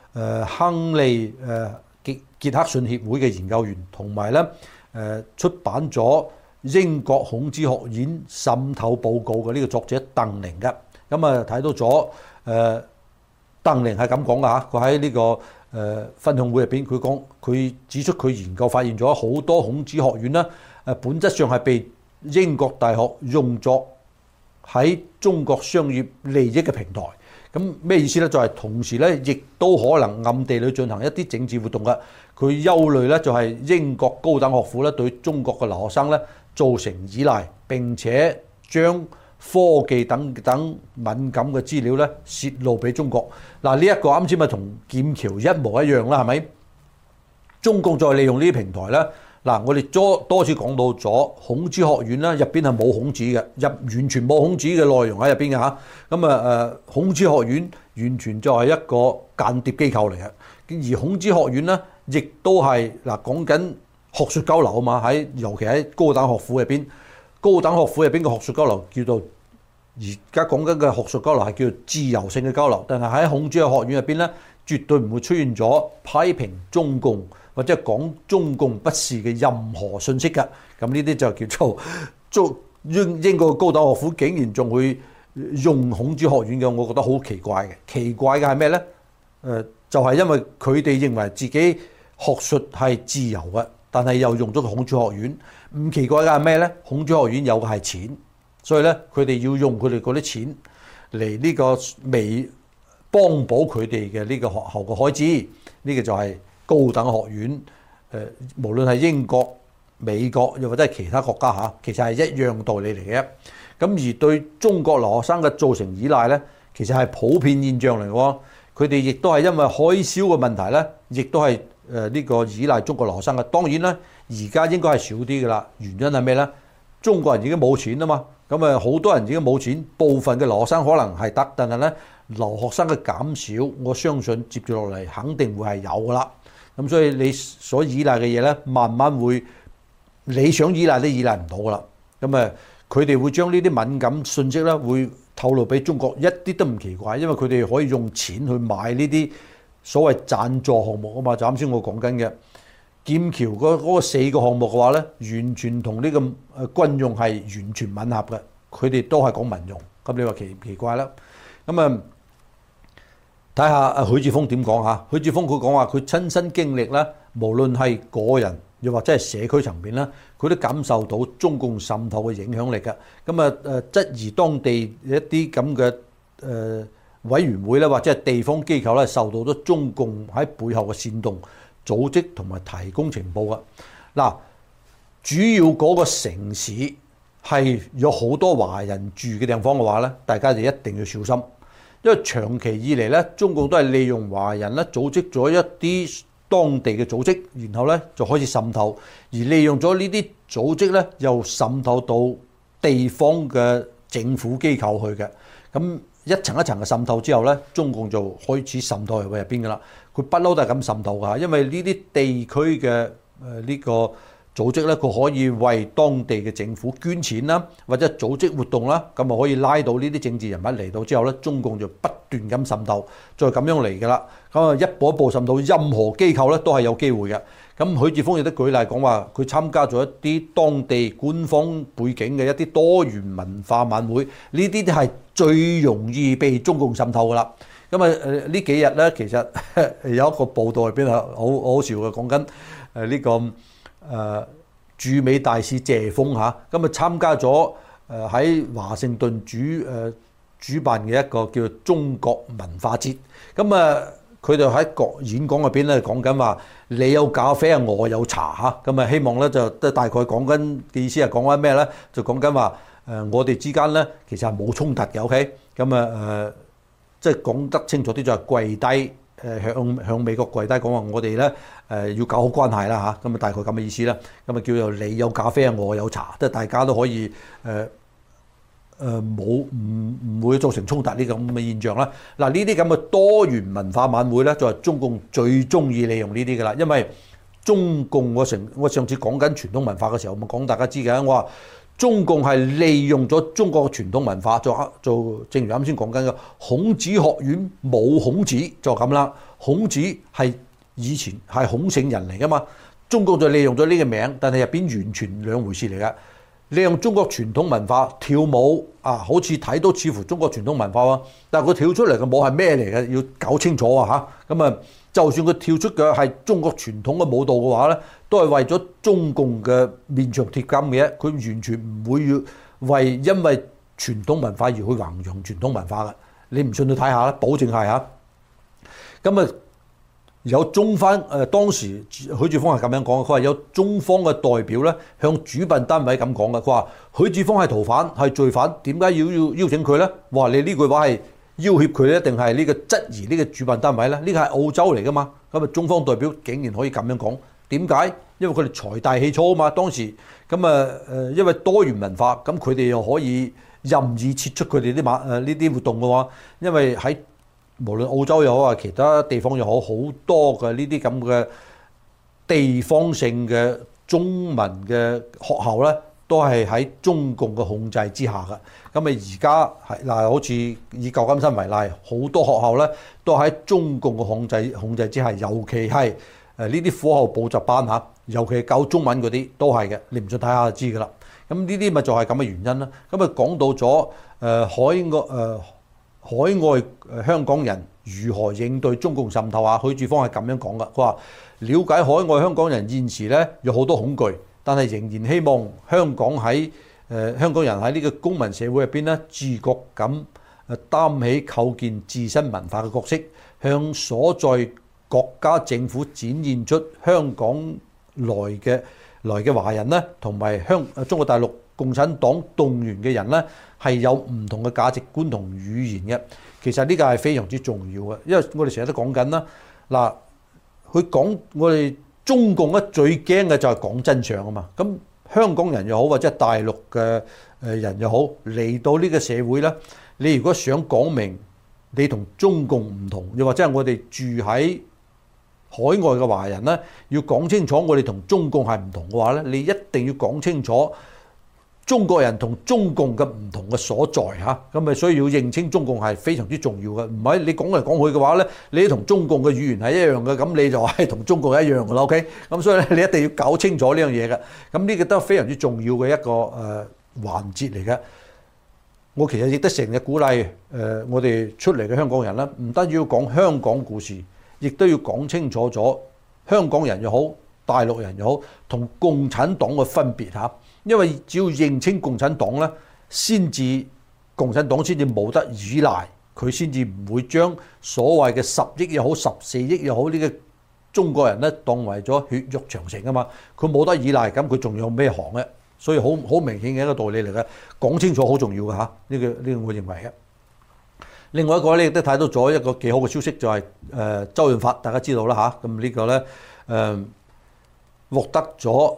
亨利傑克遜協會嘅研究員，同埋咧出版咗英國孔子學院滲透報告嘅呢個作者鄧寧嘅。咁啊睇到咗鄧寧係咁講嘅嚇，佢喺呢個分享會入邊，佢指出佢研究發現咗好多孔子學院啦，本質上係被英國大學用作喺中國商業利益嘅平台。咁咩意思咧？就係同時咧，亦都可能暗地裏進行一啲政治活動嘅。佢憂慮咧，就係英國高等學府咧對中國嘅留學生咧造成依賴，並且將科技等敏感嘅資料咧泄露俾中國。嗱，呢一個啱先咪同劍橋一模一樣啦，係咪？中共再利用呢啲平台咧，嗱，我哋多次講到咗孔子學院咧，入邊係冇孔子嘅，完全冇孔子嘅內容喺入邊嘅嚇。咁孔子學院完全就係一個間諜機構嚟嘅，而孔子學院咧，亦都係嗱講緊學術交流啊嘛，尤其喺高等學府入邊，高等學府入邊嘅學術交流叫做而家講緊嘅學術交流係叫做自由性嘅交流，但係喺孔子嘅學院入邊咧，絕對唔會出現咗批評中共或者講中共不是嘅任何信息嘅。咁呢啲就叫做英國高等學府竟然仲會用孔子學院嘅，我覺得好奇怪嘅。奇怪嘅係咩咧？就係因為佢哋認為自己學術係自由嘅，但係又用咗個孔子學院。唔奇怪嘅係咩咧？孔子學院有嘅係錢，所以咧佢哋要用佢哋嗰啲錢嚟呢個幫補佢哋嘅呢個學校嘅開支。呢個就係高等學院，無論係英國、美國又或者係其他國家嚇，其實係一樣道理嚟嘅。咁而對中國留學生嘅造成依賴咧，其實係普遍現象嚟嘅。佢哋亦都係因為開銷嘅問題咧，亦都係呢個依賴中國留學生嘅。當然咧，而家應該係少啲嘅啦。原因係咩咧？中國人已經冇錢啊嘛。咁好多人已經冇錢，部分嘅留學生可能係得，但係咧留學生嘅減少，我相信接住落嚟肯定會係有㗎啦。咁所以你所依賴嘅嘢咧，慢慢會你想依賴都依賴唔到㗎啦。咁佢哋會將呢啲敏感信息咧，會透露俾中國，一啲都唔奇怪，因為佢哋可以用錢去買呢啲所謂贊助項目啊嘛。就啱先我講緊嘅劍橋嗰4個項目嘅話咧，完全同呢個軍用係完全吻合嘅，佢哋都係講民用。咁你話奇唔奇怪啦？咁睇下許智峰點講嚇。許智峰佢講話佢親身經歷咧，無論係個人又或者係社區層面咧，佢都感受到中共滲透嘅影響力嘅。咁質疑當地一啲咁嘅委員會咧，或者係地方機構咧，受到咗中共喺背後嘅煽動、組織同埋提供情報嘅。嗱，主要嗰個城市係有好多華人住嘅地方嘅話咧，大家就一定要小心，因為長期以嚟咧，中共都係利用華人咧組織咗一啲當地嘅組織，然後咧就開始滲透，而利用咗呢啲組織咧，又滲透到地方嘅政府機構去嘅。咁一層一層嘅滲透之後咧，中共就開始滲透入邊㗎啦。佢不嬲都係咁滲透㗎，因為呢啲地區嘅呢個組織咧，佢可以為當地嘅政府捐錢啦，或者組織活動啦，咁啊可以拉到呢啲政治人物嚟到之後咧，中共就不斷咁滲透，再咁樣嚟㗎啦。咁一步一步滲透，任何機構咧都係有機會嘅。咁許智峰亦都舉例講話，佢參加咗一啲當地官方背景嘅一啲多元文化晚會，呢啲係最容易被中共滲透㗎啦。咁呢幾日咧，其實有一個報道入邊係好好笑嘅，講緊呢個駐美大使謝鋒嚇，咁參加咗喺華盛頓主辦嘅一個叫做中國文化節。咁佢哋喺演講入邊咧講緊話，你有咖啡啊，我有茶嚇。咁希望咧就大概講緊嘅意思係講緊咩咧？就講緊話我哋之間咧其實係冇衝突嘅。OK，咁即係講得清楚啲就係跪低向美國跪低講話，我哋咧要搞好關係啦嚇。咁大概咁嘅意思啦。咁叫做你有咖啡啊，我有茶，即係大家都可以唔會造成衝突呢個咁嘅現象啦。嗱，呢啲咁嘅多元文化晚會咧，就係中共最中意利用呢啲噶啦。因為中共我上次講緊傳統文化嘅時候，我講大家知嘅，我話中共係利用咗中國嘅傳統文化做正如啱先講緊嘅孔子學院冇孔子就咁啦。孔子係以前係孔聖人嚟噶嘛，中國就利用咗呢個名，但係入邊完全兩回事嚟嘅。利用中國傳統文化跳舞啊，好似睇到似乎中國傳統文化喎，但係佢跳出嚟嘅舞係咩嚟嘅？要搞清楚啊嚇！咁啊，就算佢跳出嘅係中國傳統嘅舞蹈嘅話咧，都係為咗中共嘅面上貼金嘅，佢完全唔會要因為傳統文化而去弘揚傳統文化嘅。你唔信你睇下啦，保證係嚇。咁啊〜有中方當時許智峰係咁樣講，佢話有中方嘅代表咧向主辦單位咁講嘅，佢話許智峰係逃犯係罪犯，點解要邀請佢咧？話你呢句話係要挾佢咧，定係呢個質疑呢個主辦單位咧？呢個係澳洲嚟噶嘛？咁啊，中方代表竟然可以咁樣講，點解？因為佢哋財大氣粗啊嘛，當時咁啊因為多元文化，咁佢哋又可以任意撤出佢哋啲呢啲活動嘅話，因為喺無論澳洲又好啊，其他地方又好，好多嘅呢啲咁嘅地方性嘅中文嘅學校咧，都係喺中共嘅控制之下嘅。咁啊，而家係嗱，好似以舊金山為例，好多學校咧都喺中共嘅控制之下，尤其係呢啲課後補習班嚇，尤其係教中文嗰啲都係嘅。你唔信睇下就知㗎啦。咁呢啲咪就係咁嘅原因啦。咁啊講到咗海外香港人如何應對中共滲透啊？許智峰係咁樣講㗎，佢話了解海外香港人現時咧有好多恐懼，但係仍然希望香港人喺呢個公民社會入邊咧，自覺咁擔起構建自身文化嘅角色，向所在國家政府展現出香港來嘅華人咧，同埋中國大陸共產黨動員嘅人咧，係有唔同嘅價值觀同語言嘅。其實呢個係非常之重要嘅，因為我哋成日都講緊啦。嗱，佢講我哋中共咧最驚嘅就係講真相啊嘛。咁香港人又好，或者大陸嘅人又好，嚟到呢個社會咧，你如果想講明你同中共唔同，又或者係我哋住喺海外嘅華人咧，要講清楚我哋同中共係唔同嘅話咧，你一定要講清楚中國人同中共嘅唔同嘅所在嚇，咁咪所以要認清中共係非常之重要嘅。唔係你講嚟講去嘅話咧，你同中共嘅語言係一樣嘅，咁你就係同中共一樣嘅啦。OK，咁所以咧你一定要搞清楚呢樣嘢嘅。咁呢個都係非常之重要嘅一個環節嚟嘅。我其實亦都成日鼓勵我哋出嚟嘅香港人啦，唔單止要講香港故事，亦都要講清楚咗香港人又好，大陸人又好，同共產黨嘅分別嚇。因為只要認清共產黨咧，共產黨先至冇得依賴，佢先至唔會將所謂嘅10億又好14億又好呢個中國人咧當為咗血肉長城啊嘛，佢冇得依賴，咁佢仲有咩行咧？所以好明顯嘅一個道理嚟嘅，講清楚好重要嘅嚇，呢個我認為嘅。另外一個咧亦都睇到咗一個幾好嘅消息，就係周潤發，大家知道啦嚇，咁呢個咧獲得咗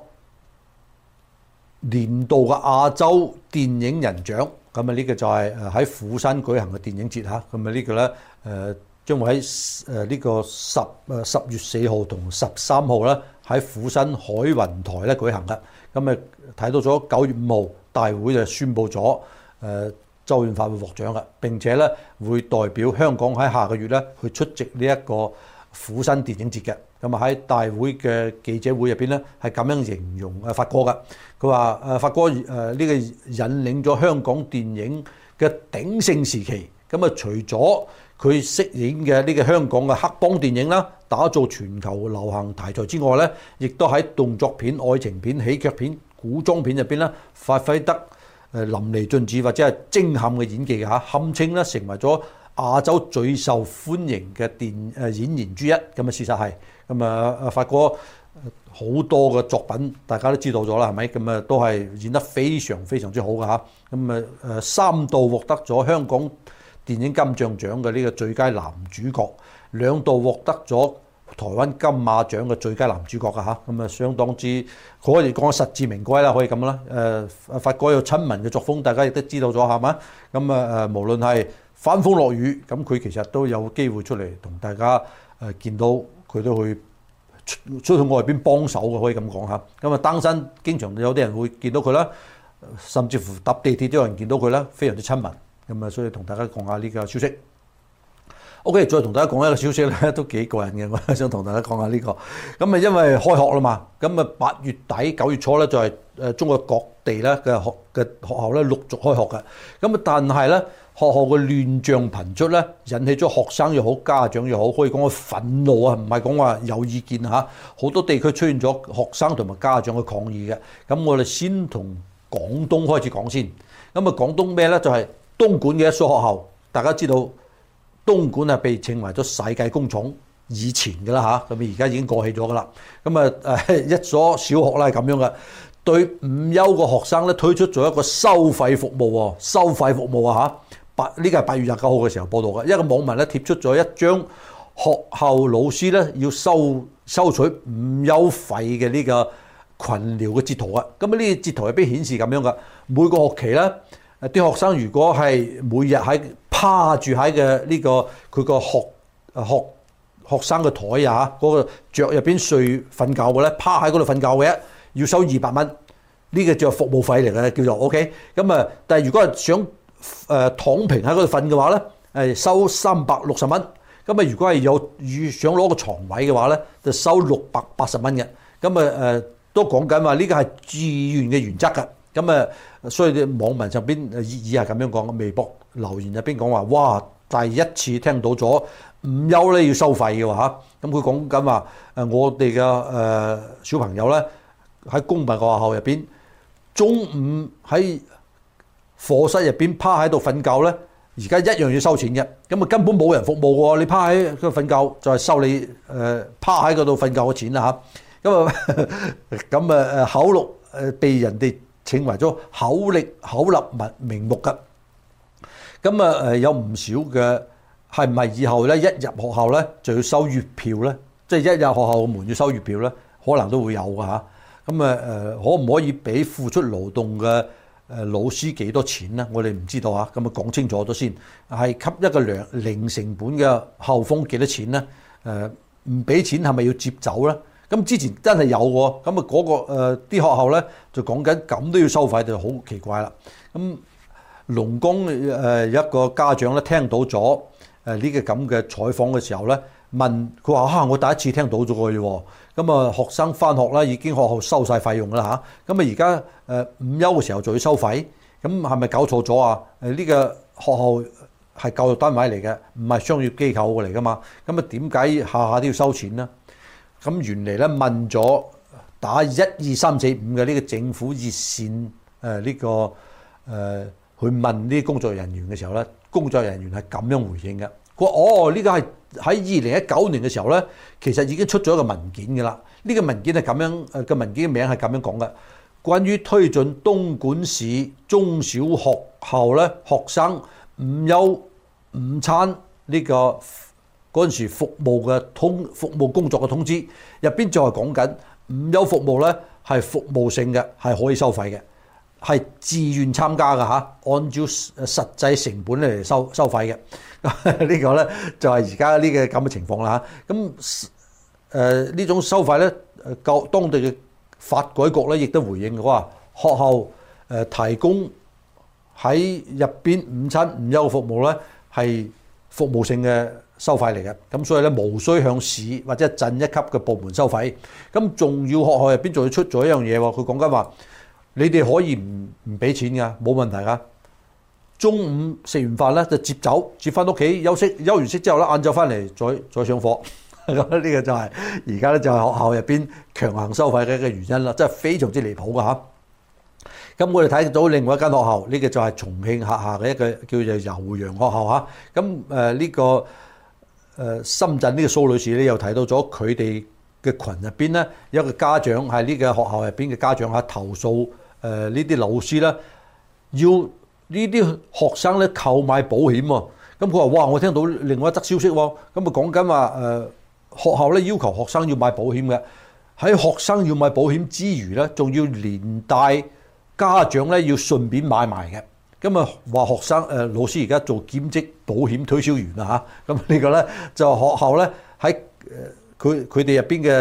年度嘅亞洲電影人獎，咁啊呢個就係喺釜山舉行嘅電影節嚇，咁啊呢個咧將會喺呢個10月4號同13號咧喺釜山海雲台咧舉行嘅，咁啊睇到咗9月5號大會就宣布咗周潤發會獲獎嘅，並且咧會代表香港喺下個月咧去出席呢一個釜山電影節嘅。咁啊喺大會嘅記者會入邊咧，係咁樣形容發哥嘅。佢話發哥呢個引領咗香港電影嘅鼎盛時期。咁啊除咗佢飾演嘅呢個香港嘅黑幫電影啦，打造全球流行題材之外咧，亦都喺動作片、愛情片、喜劇片、古裝片入邊咧發揮得淋漓盡致或者係精湛嘅演技嘅嚇，堪稱咧成為咗亞洲最受歡迎嘅演員之一。咁嘅事實係。咁啊，發哥好多嘅作品大家都知道咗啦，係咪？咁啊都係演得非常非常之好嘅嚇。咁啊3度獲得咗香港電影金像獎嘅呢個最佳男主角，2度獲得咗台灣金馬獎嘅最佳男主角嘅嚇。咁啊相當之可以講實至名歸啦，可以咁啦。發哥有親民嘅作風，大家亦都知道咗係嘛？咁啊無論係翻風落雨，咁佢其實都有機會出嚟同大家見到。佢都會出去外邊幫手嘅，可以咁講嚇。咁啊，單身經常有啲人會見到佢啦。 甚至乎搭地鐵都有人見到佢啦，非常之親民。咁啊，所以同大家講下呢個消息。OK， 再同大家講一個消息咧，都幾過癮嘅。我想同大家講下呢個。咁啊，因為開學啦嘛，咁啊8月底9月初咧就係中國各地咧嘅學校咧陸續開學嘅。咁啊，但係咧學校嘅亂象頻出咧，引起咗學生又好、家長又好，可以講係憤怒啊，唔係講話有意見嚇。好多地區出現咗學生同埋家長嘅抗議嘅。咁我哋先從廣東開始講先。咁啊，廣東咩咧？就係東莞嘅一所學校，大家知道。東莞係被稱為咗世界工廠以前嘅啦嚇，咁而家已經過氣咗噶啦。咁啊一所小學咧係咁樣嘅，對午休嘅學生咧推出咗一個收費服務喎，收費服務啊嚇。呢個係8月29號嘅時候報道嘅，一個網民咧貼出咗一張學校老師咧要收取午休費嘅呢個群聊嘅截圖啊。咁啊呢個截圖入邊顯示咁樣嘅，每個學期咧啲學生如果係每日喺趴住喺嘅呢個佢個學生嘅台啊，嗰個著入邊睡瞓覺嘅咧，趴喺嗰度瞓覺嘅，要收200蚊，呢個叫服務費嚟嘅，叫做 OK。咁啊，但係如果係想躺平喺嗰度瞓嘅話咧，收360蚊。咁啊，如果係想攞個床位嘅話咧，就收680蚊嘅。咁啊都講緊話呢個係自願嘅原則㗎。咁啊，所以啲網民上邊以係咁樣講，微博留言入邊講話，哇！第一次聽到咗午休咧要收費嘅喎嚇。咁佢講緊話我哋嘅小朋友咧喺公民學校入邊，中午喺課室入邊趴喺度瞓覺咧，而家一樣要收錢嘅。咁啊根本冇人服務喎，你趴喺度瞓覺就係收你趴喺嗰度瞓覺嘅錢啦嚇。咁啊口錄被人哋稱為咗口立名目嘅。咁啊有唔少嘅係唔係以後咧一入學校咧就要收月票咧？即係一入學校嘅門要收月票咧，可能都會有㗎嚇。咁啊可唔可以俾付出勞動嘅老師幾多錢咧？我哋唔知道嚇。咁啊講清楚咗先，係給一個零成本嘅校風幾多錢咧？唔俾錢係咪要接走咧？咁之前真係有喎。咁啊嗰個啲學校咧就講緊咁都要收費，就好奇怪啦。咁龍崗一個家長咧聽到咗呢個咁嘅採訪嘅時候咧，問佢話我第一次聽到咗佢喎。咁啊學生返學啦，已經學校收晒費用啦嚇。咁啊而家午休嘅時候就要收費，咁係咪搞錯咗啊？呢個學校係教育單位嚟嘅，唔係商業機構嚟噶嘛。咁啊點解下下都要收錢呢？咁原嚟咧問咗打12345嘅呢個政府熱線去問啲工作人員嘅時候咧，工作人員係咁樣回應嘅。佢話呢個係喺2019年嘅時候咧，其實已經出咗一個文件㗎啦。呢個文件係咁樣嘅，文件嘅名係咁樣講嘅，關於推進東莞市中小學校咧學生午休午餐呢個嗰陣時服務工作嘅通知，入邊就係講緊午休服務咧係服務性嘅，係可以收費嘅。係自願參加嘅嚇，按照實際成本嚟收費嘅。呢個咧就係而家呢個咁嘅情況啦嚇。咁呢種收費咧，當地嘅發改局咧亦都回應嘅話，學校提供喺入邊午餐午休服務咧係服務性嘅收費嚟嘅。咁所以咧無需向市或者鎮一級嘅部門收費。咁仲要學校入邊仲要出咗一樣嘢喎，佢講緊話。你哋可以唔俾錢㗎，冇問題㗎。中午食完飯咧就接走，接翻屋企休息，休完息之後咧晏晝翻嚟再上課。咁呢個就係而家咧就係學校入邊強行收費嘅一個原因啦，真係非常之離譜㗎嚇。咁我哋睇到另外一間學校，呢個就係重慶轄下嘅一個叫做悠揚學校嚇。咁呢個深圳呢個蘇女士咧又提到咗佢哋嘅群入邊咧，有一個家長係呢個學校入邊嘅家長嚇投訴呢啲老師咧要呢啲學生咧購買保險喎。咁佢話：哇！我聽到另外一則消息喎，咁啊講緊話學校咧要求學生要買保險嘅，喺學生要買保險之餘咧，仲要連帶家長咧要順便買埋嘅。咁啊話學生老師而家做兼職保險推銷員啦嚇。咁呢個咧就學校咧喺佢哋入邊嘅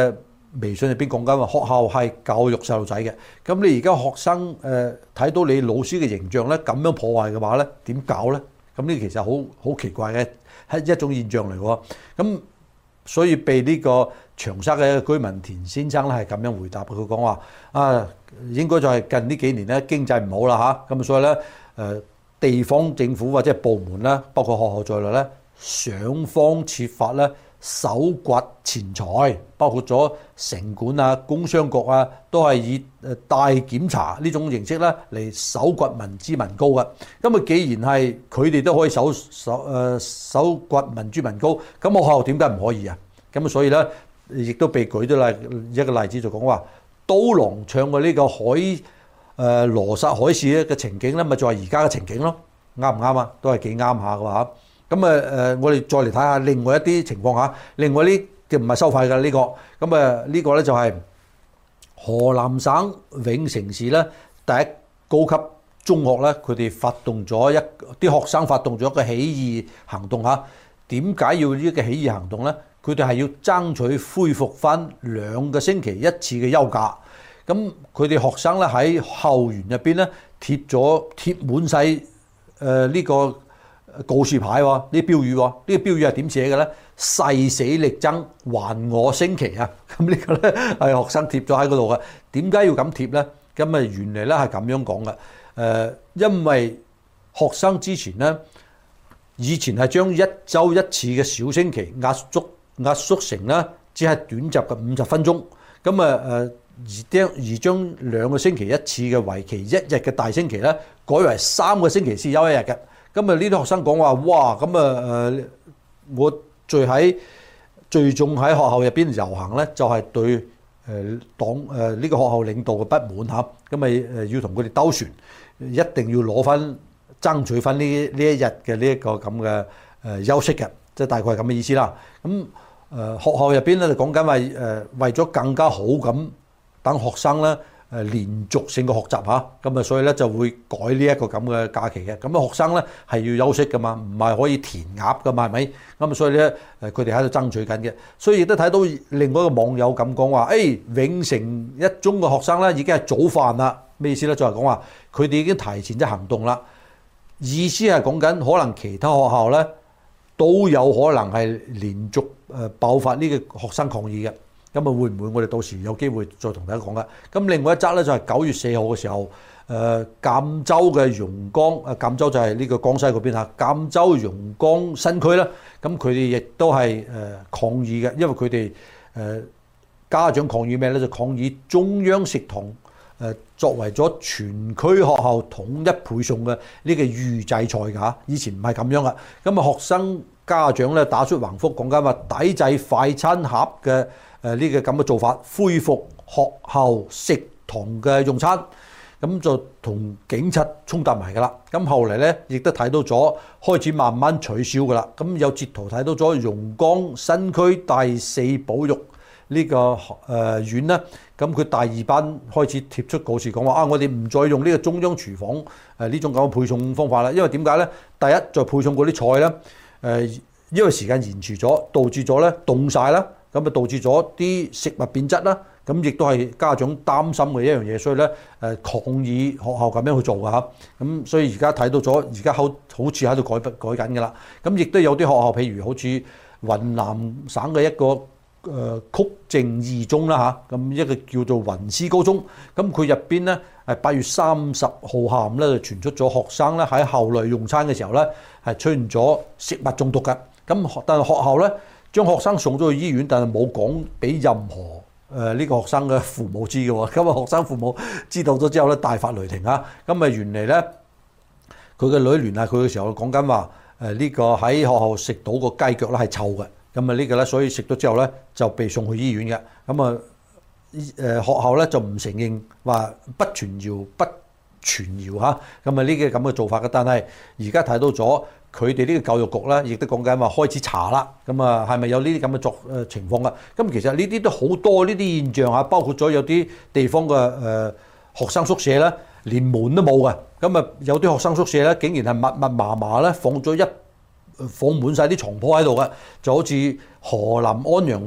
微信入邊講緊話學校係教育細路仔嘅，咁你而家學生睇到你老師嘅形象咧咁樣破壞嘅話咧，點搞咧？咁呢其實好奇怪嘅係一種現象嚟喎。咁所以被呢個長沙嘅居民田先生咧係咁樣回答，佢講話應該就係近呢幾年咧經濟唔好啦嚇，咁所以咧地方政府或者部門咧，包括學校在內咧，想方設法咧搜刮錢財，包括咗城管啊、工商局啊，都係以大檢查呢種形式咧嚟搜刮民脂民膏嘅。咁既然係佢哋都可以搜刮民脂民膏，咁學校點解唔可以啊？咁所以咧，亦都被舉咗一個例子就講話，刀郎唱嘅呢個羅剎海市嘅情景咧，咪就係而家嘅情景咯，啱唔啱啊？都係幾啱下嘅話。咁我哋再嚟睇下另外一啲情況下，另外呢就唔係收費嘅呢個，咁呢個咧就係河南省永城市咧第一高級中學咧，佢哋發動咗啲學生發動咗一個起義行動嚇。點解要呢個起義行動咧？佢哋係要爭取恢復翻2個星期一次嘅休假。咁佢哋學生咧喺校園入邊咧貼滿晒呢個告示牌喎，呢標語喎，呢個標語係點寫嘅咧？誓死力爭，還我升旗啊！咁呢個咧係學生貼咗喺嗰度嘅。點解要咁貼咧？咁原嚟咧係咁樣講嘅。因為學生之前咧，以前係將1週1次嘅小升旗壓縮成咧，只係短暫嘅50分鐘。咁而將2個星期一次嘅為期1日嘅大升旗咧，改為3個星期先休1日嘅。咁呢啲學生講話，哇！咁我最重喺學校入邊遊行咧，就係對黨呢個學校領導嘅不滿嚇。咁要同佢哋兜船，一定要攞翻爭取翻呢一日嘅呢一個咁嘅休息嘅，即係大概係咁嘅意思啦。咁學校入邊咧就講緊話為咗更加好咁等學生咧連續性嘅學習嚇，咁所以咧就會改呢一個咁嘅假期嘅。咁學生咧係要休息噶嘛，唔係可以填鴨噶嘛，係咪？咁所以咧佢哋喺度爭取緊嘅。所以亦都睇到另外一個網友咁講話，永城一中嘅學生咧已經係早飯啦。咩意思咧？就係講話佢哋已經提前咗行動啦。意思係講緊可能其他學校咧都有可能係連續爆發呢個學生抗議嘅。咁會唔會我哋到時有機會再同大家講啦？咁另外一則咧就係9月4號嘅時候，贛州嘅榕江，贛州就係呢個江西嗰邊嚇，贛州榕江新區啦。咁佢哋亦都係抗議嘅，因為佢哋家長抗議咩咧？就抗議中央食堂作為咗全區學校統一配送嘅呢個預製菜㗎。以前唔係咁樣㗎。咁學生家長咧打出橫幅，講緊話抵制快餐盒嘅呢個咁嘅做法，恢復學校食堂嘅用餐，咁就同警察衝突埋㗎啦。咁後嚟咧，亦都睇到咗開始慢慢取消㗎啦。咁有截圖睇到咗榕江新區第4保育呢個院咧，咁佢第2班開始貼出告示講話我哋唔再用呢個中央廚房呢種咁嘅配送方法啦。因為點解咧？第一，再配送嗰啲菜咧，因為時間延遲咗，導致咗咧凍晒啦。咁導致咗啲食物變質啦，咁亦都係家長擔心嘅一樣嘢，所以咧抗議學校咁樣去做㗎嚇，咁所以而家睇到咗，而家好似喺度改緊㗎啦，咁亦都有啲學校，譬如好似雲南省嘅一個曲靖二中啦嚇，咁一個叫做雲師高中，咁佢入邊咧8月30號下午咧就傳出咗學生咧喺校內用餐嘅時候咧係出現咗食物中毒㗎，咁但係學校咧將學生送咗去醫院，但係冇講俾任何呢個學生嘅父母知嘅喎。咁學生父母知道咗之後咧，大發雷霆啊！咁原嚟咧，佢嘅女聯繫佢嘅時候講緊話，呢個喺學校食到個雞腳咧係臭嘅。咁呢個咧，所以食咗之後咧就被送去醫院嘅。咁學校咧就唔承認話不傳謠嚇。咁呢個咁嘅做法嘅，但係而家睇到咗。佢哋呢個教育局咧，亦都講緊話開始查啦。咁係咪有呢啲咁嘅情況啊？咁其實呢啲都好多呢啲現象嚇，包括咗有啲地方嘅學生宿舍咧，連門都冇嘅。咁有啲學生宿舍咧，竟然係密密麻麻咧放滿晒啲床鋪喺度嘅，就好似河南安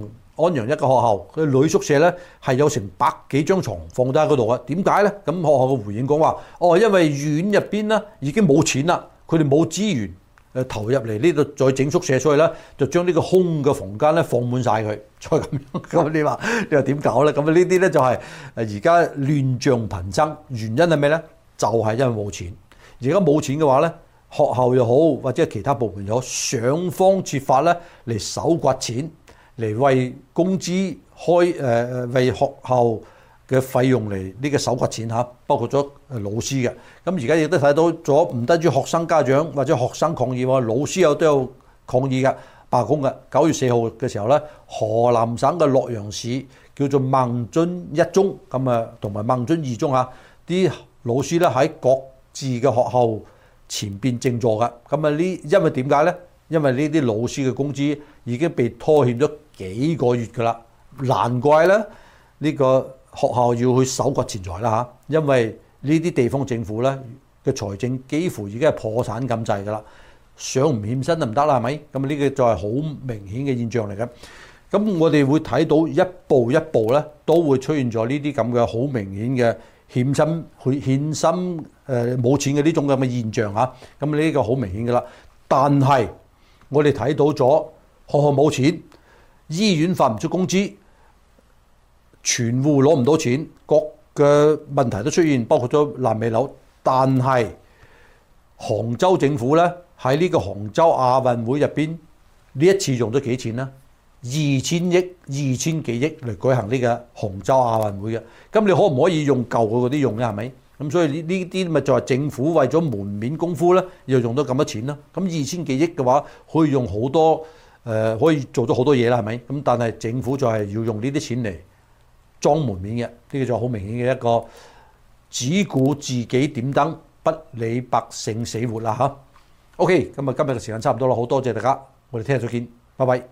安陽一嘅學校嘅女宿舍咧係有成百幾張床放低喺嗰度嘅。點解咧？咁學校嘅回應講話，因為院入邊咧已經冇錢啦，佢哋冇資源投入嚟呢度再整宿舍，所以咧就將呢個空嘅房間咧放滿晒佢，再咁樣。咁你話點搞咧？咁呢啲咧就係而家亂象頻生，原因係咩咧？就係因為冇錢。而家冇錢嘅話咧，學校又好或者其他部門又好，想方設法咧嚟搜刮錢，嚟為工資為學校嘅費用嚟呢個搜刮錢嚇，包括咗老師嘅。咁而家亦都睇到咗，唔單止學生家長或者學生抗議喎，老師都有抗議嘅罷工嘅。9月4號嘅時候咧，河南省嘅洛陽市叫做孟津一中咁啊，同埋孟津二中嚇，啲老師咧喺各自嘅學校前邊靜坐嘅。咁啊因為點解咧？因為呢啲老師嘅工資已經被拖欠咗幾個月㗎啦，難怪咧呢個學校要去搜刮錢財啦嚇，因為呢啲地方政府咧嘅財政幾乎已經係破產咁滯㗎啦，想唔欠薪就唔得啦，係咪？咁呢個就係好明顯嘅現象嚟嘅。咁我哋會睇到一步一步咧，都會出現咗呢啲咁嘅好明顯嘅欠薪冇錢嘅呢種咁嘅現象嚇。咁呢個好明顯㗎啦。但係我哋睇到咗學校冇錢，醫院發唔出工資，全戶攞唔到錢，各嘅問題都出現，包括咗爛尾樓。但係杭州政府咧喺呢個杭州亞運會入邊，呢一次用咗幾錢呢？2000億、2000幾億嚟舉行呢個杭州亞運會嘅。咁你可唔可以用舊嘅嗰啲用咧？係咪？咁所以呢啲咪就係政府為咗門面功夫咧，又用到咁多錢啦。咁2000幾億嘅話，可以用好多可以做咗好多嘢啦，係咪？咁但係政府就係要用呢啲錢嚟裝門面嘅，呢個就好明顯嘅一個只顧自己點燈，不理百姓死活啦嚇。OK，咁啊今日嘅時間差唔多啦，好多謝大家，我哋聽日再見，拜拜。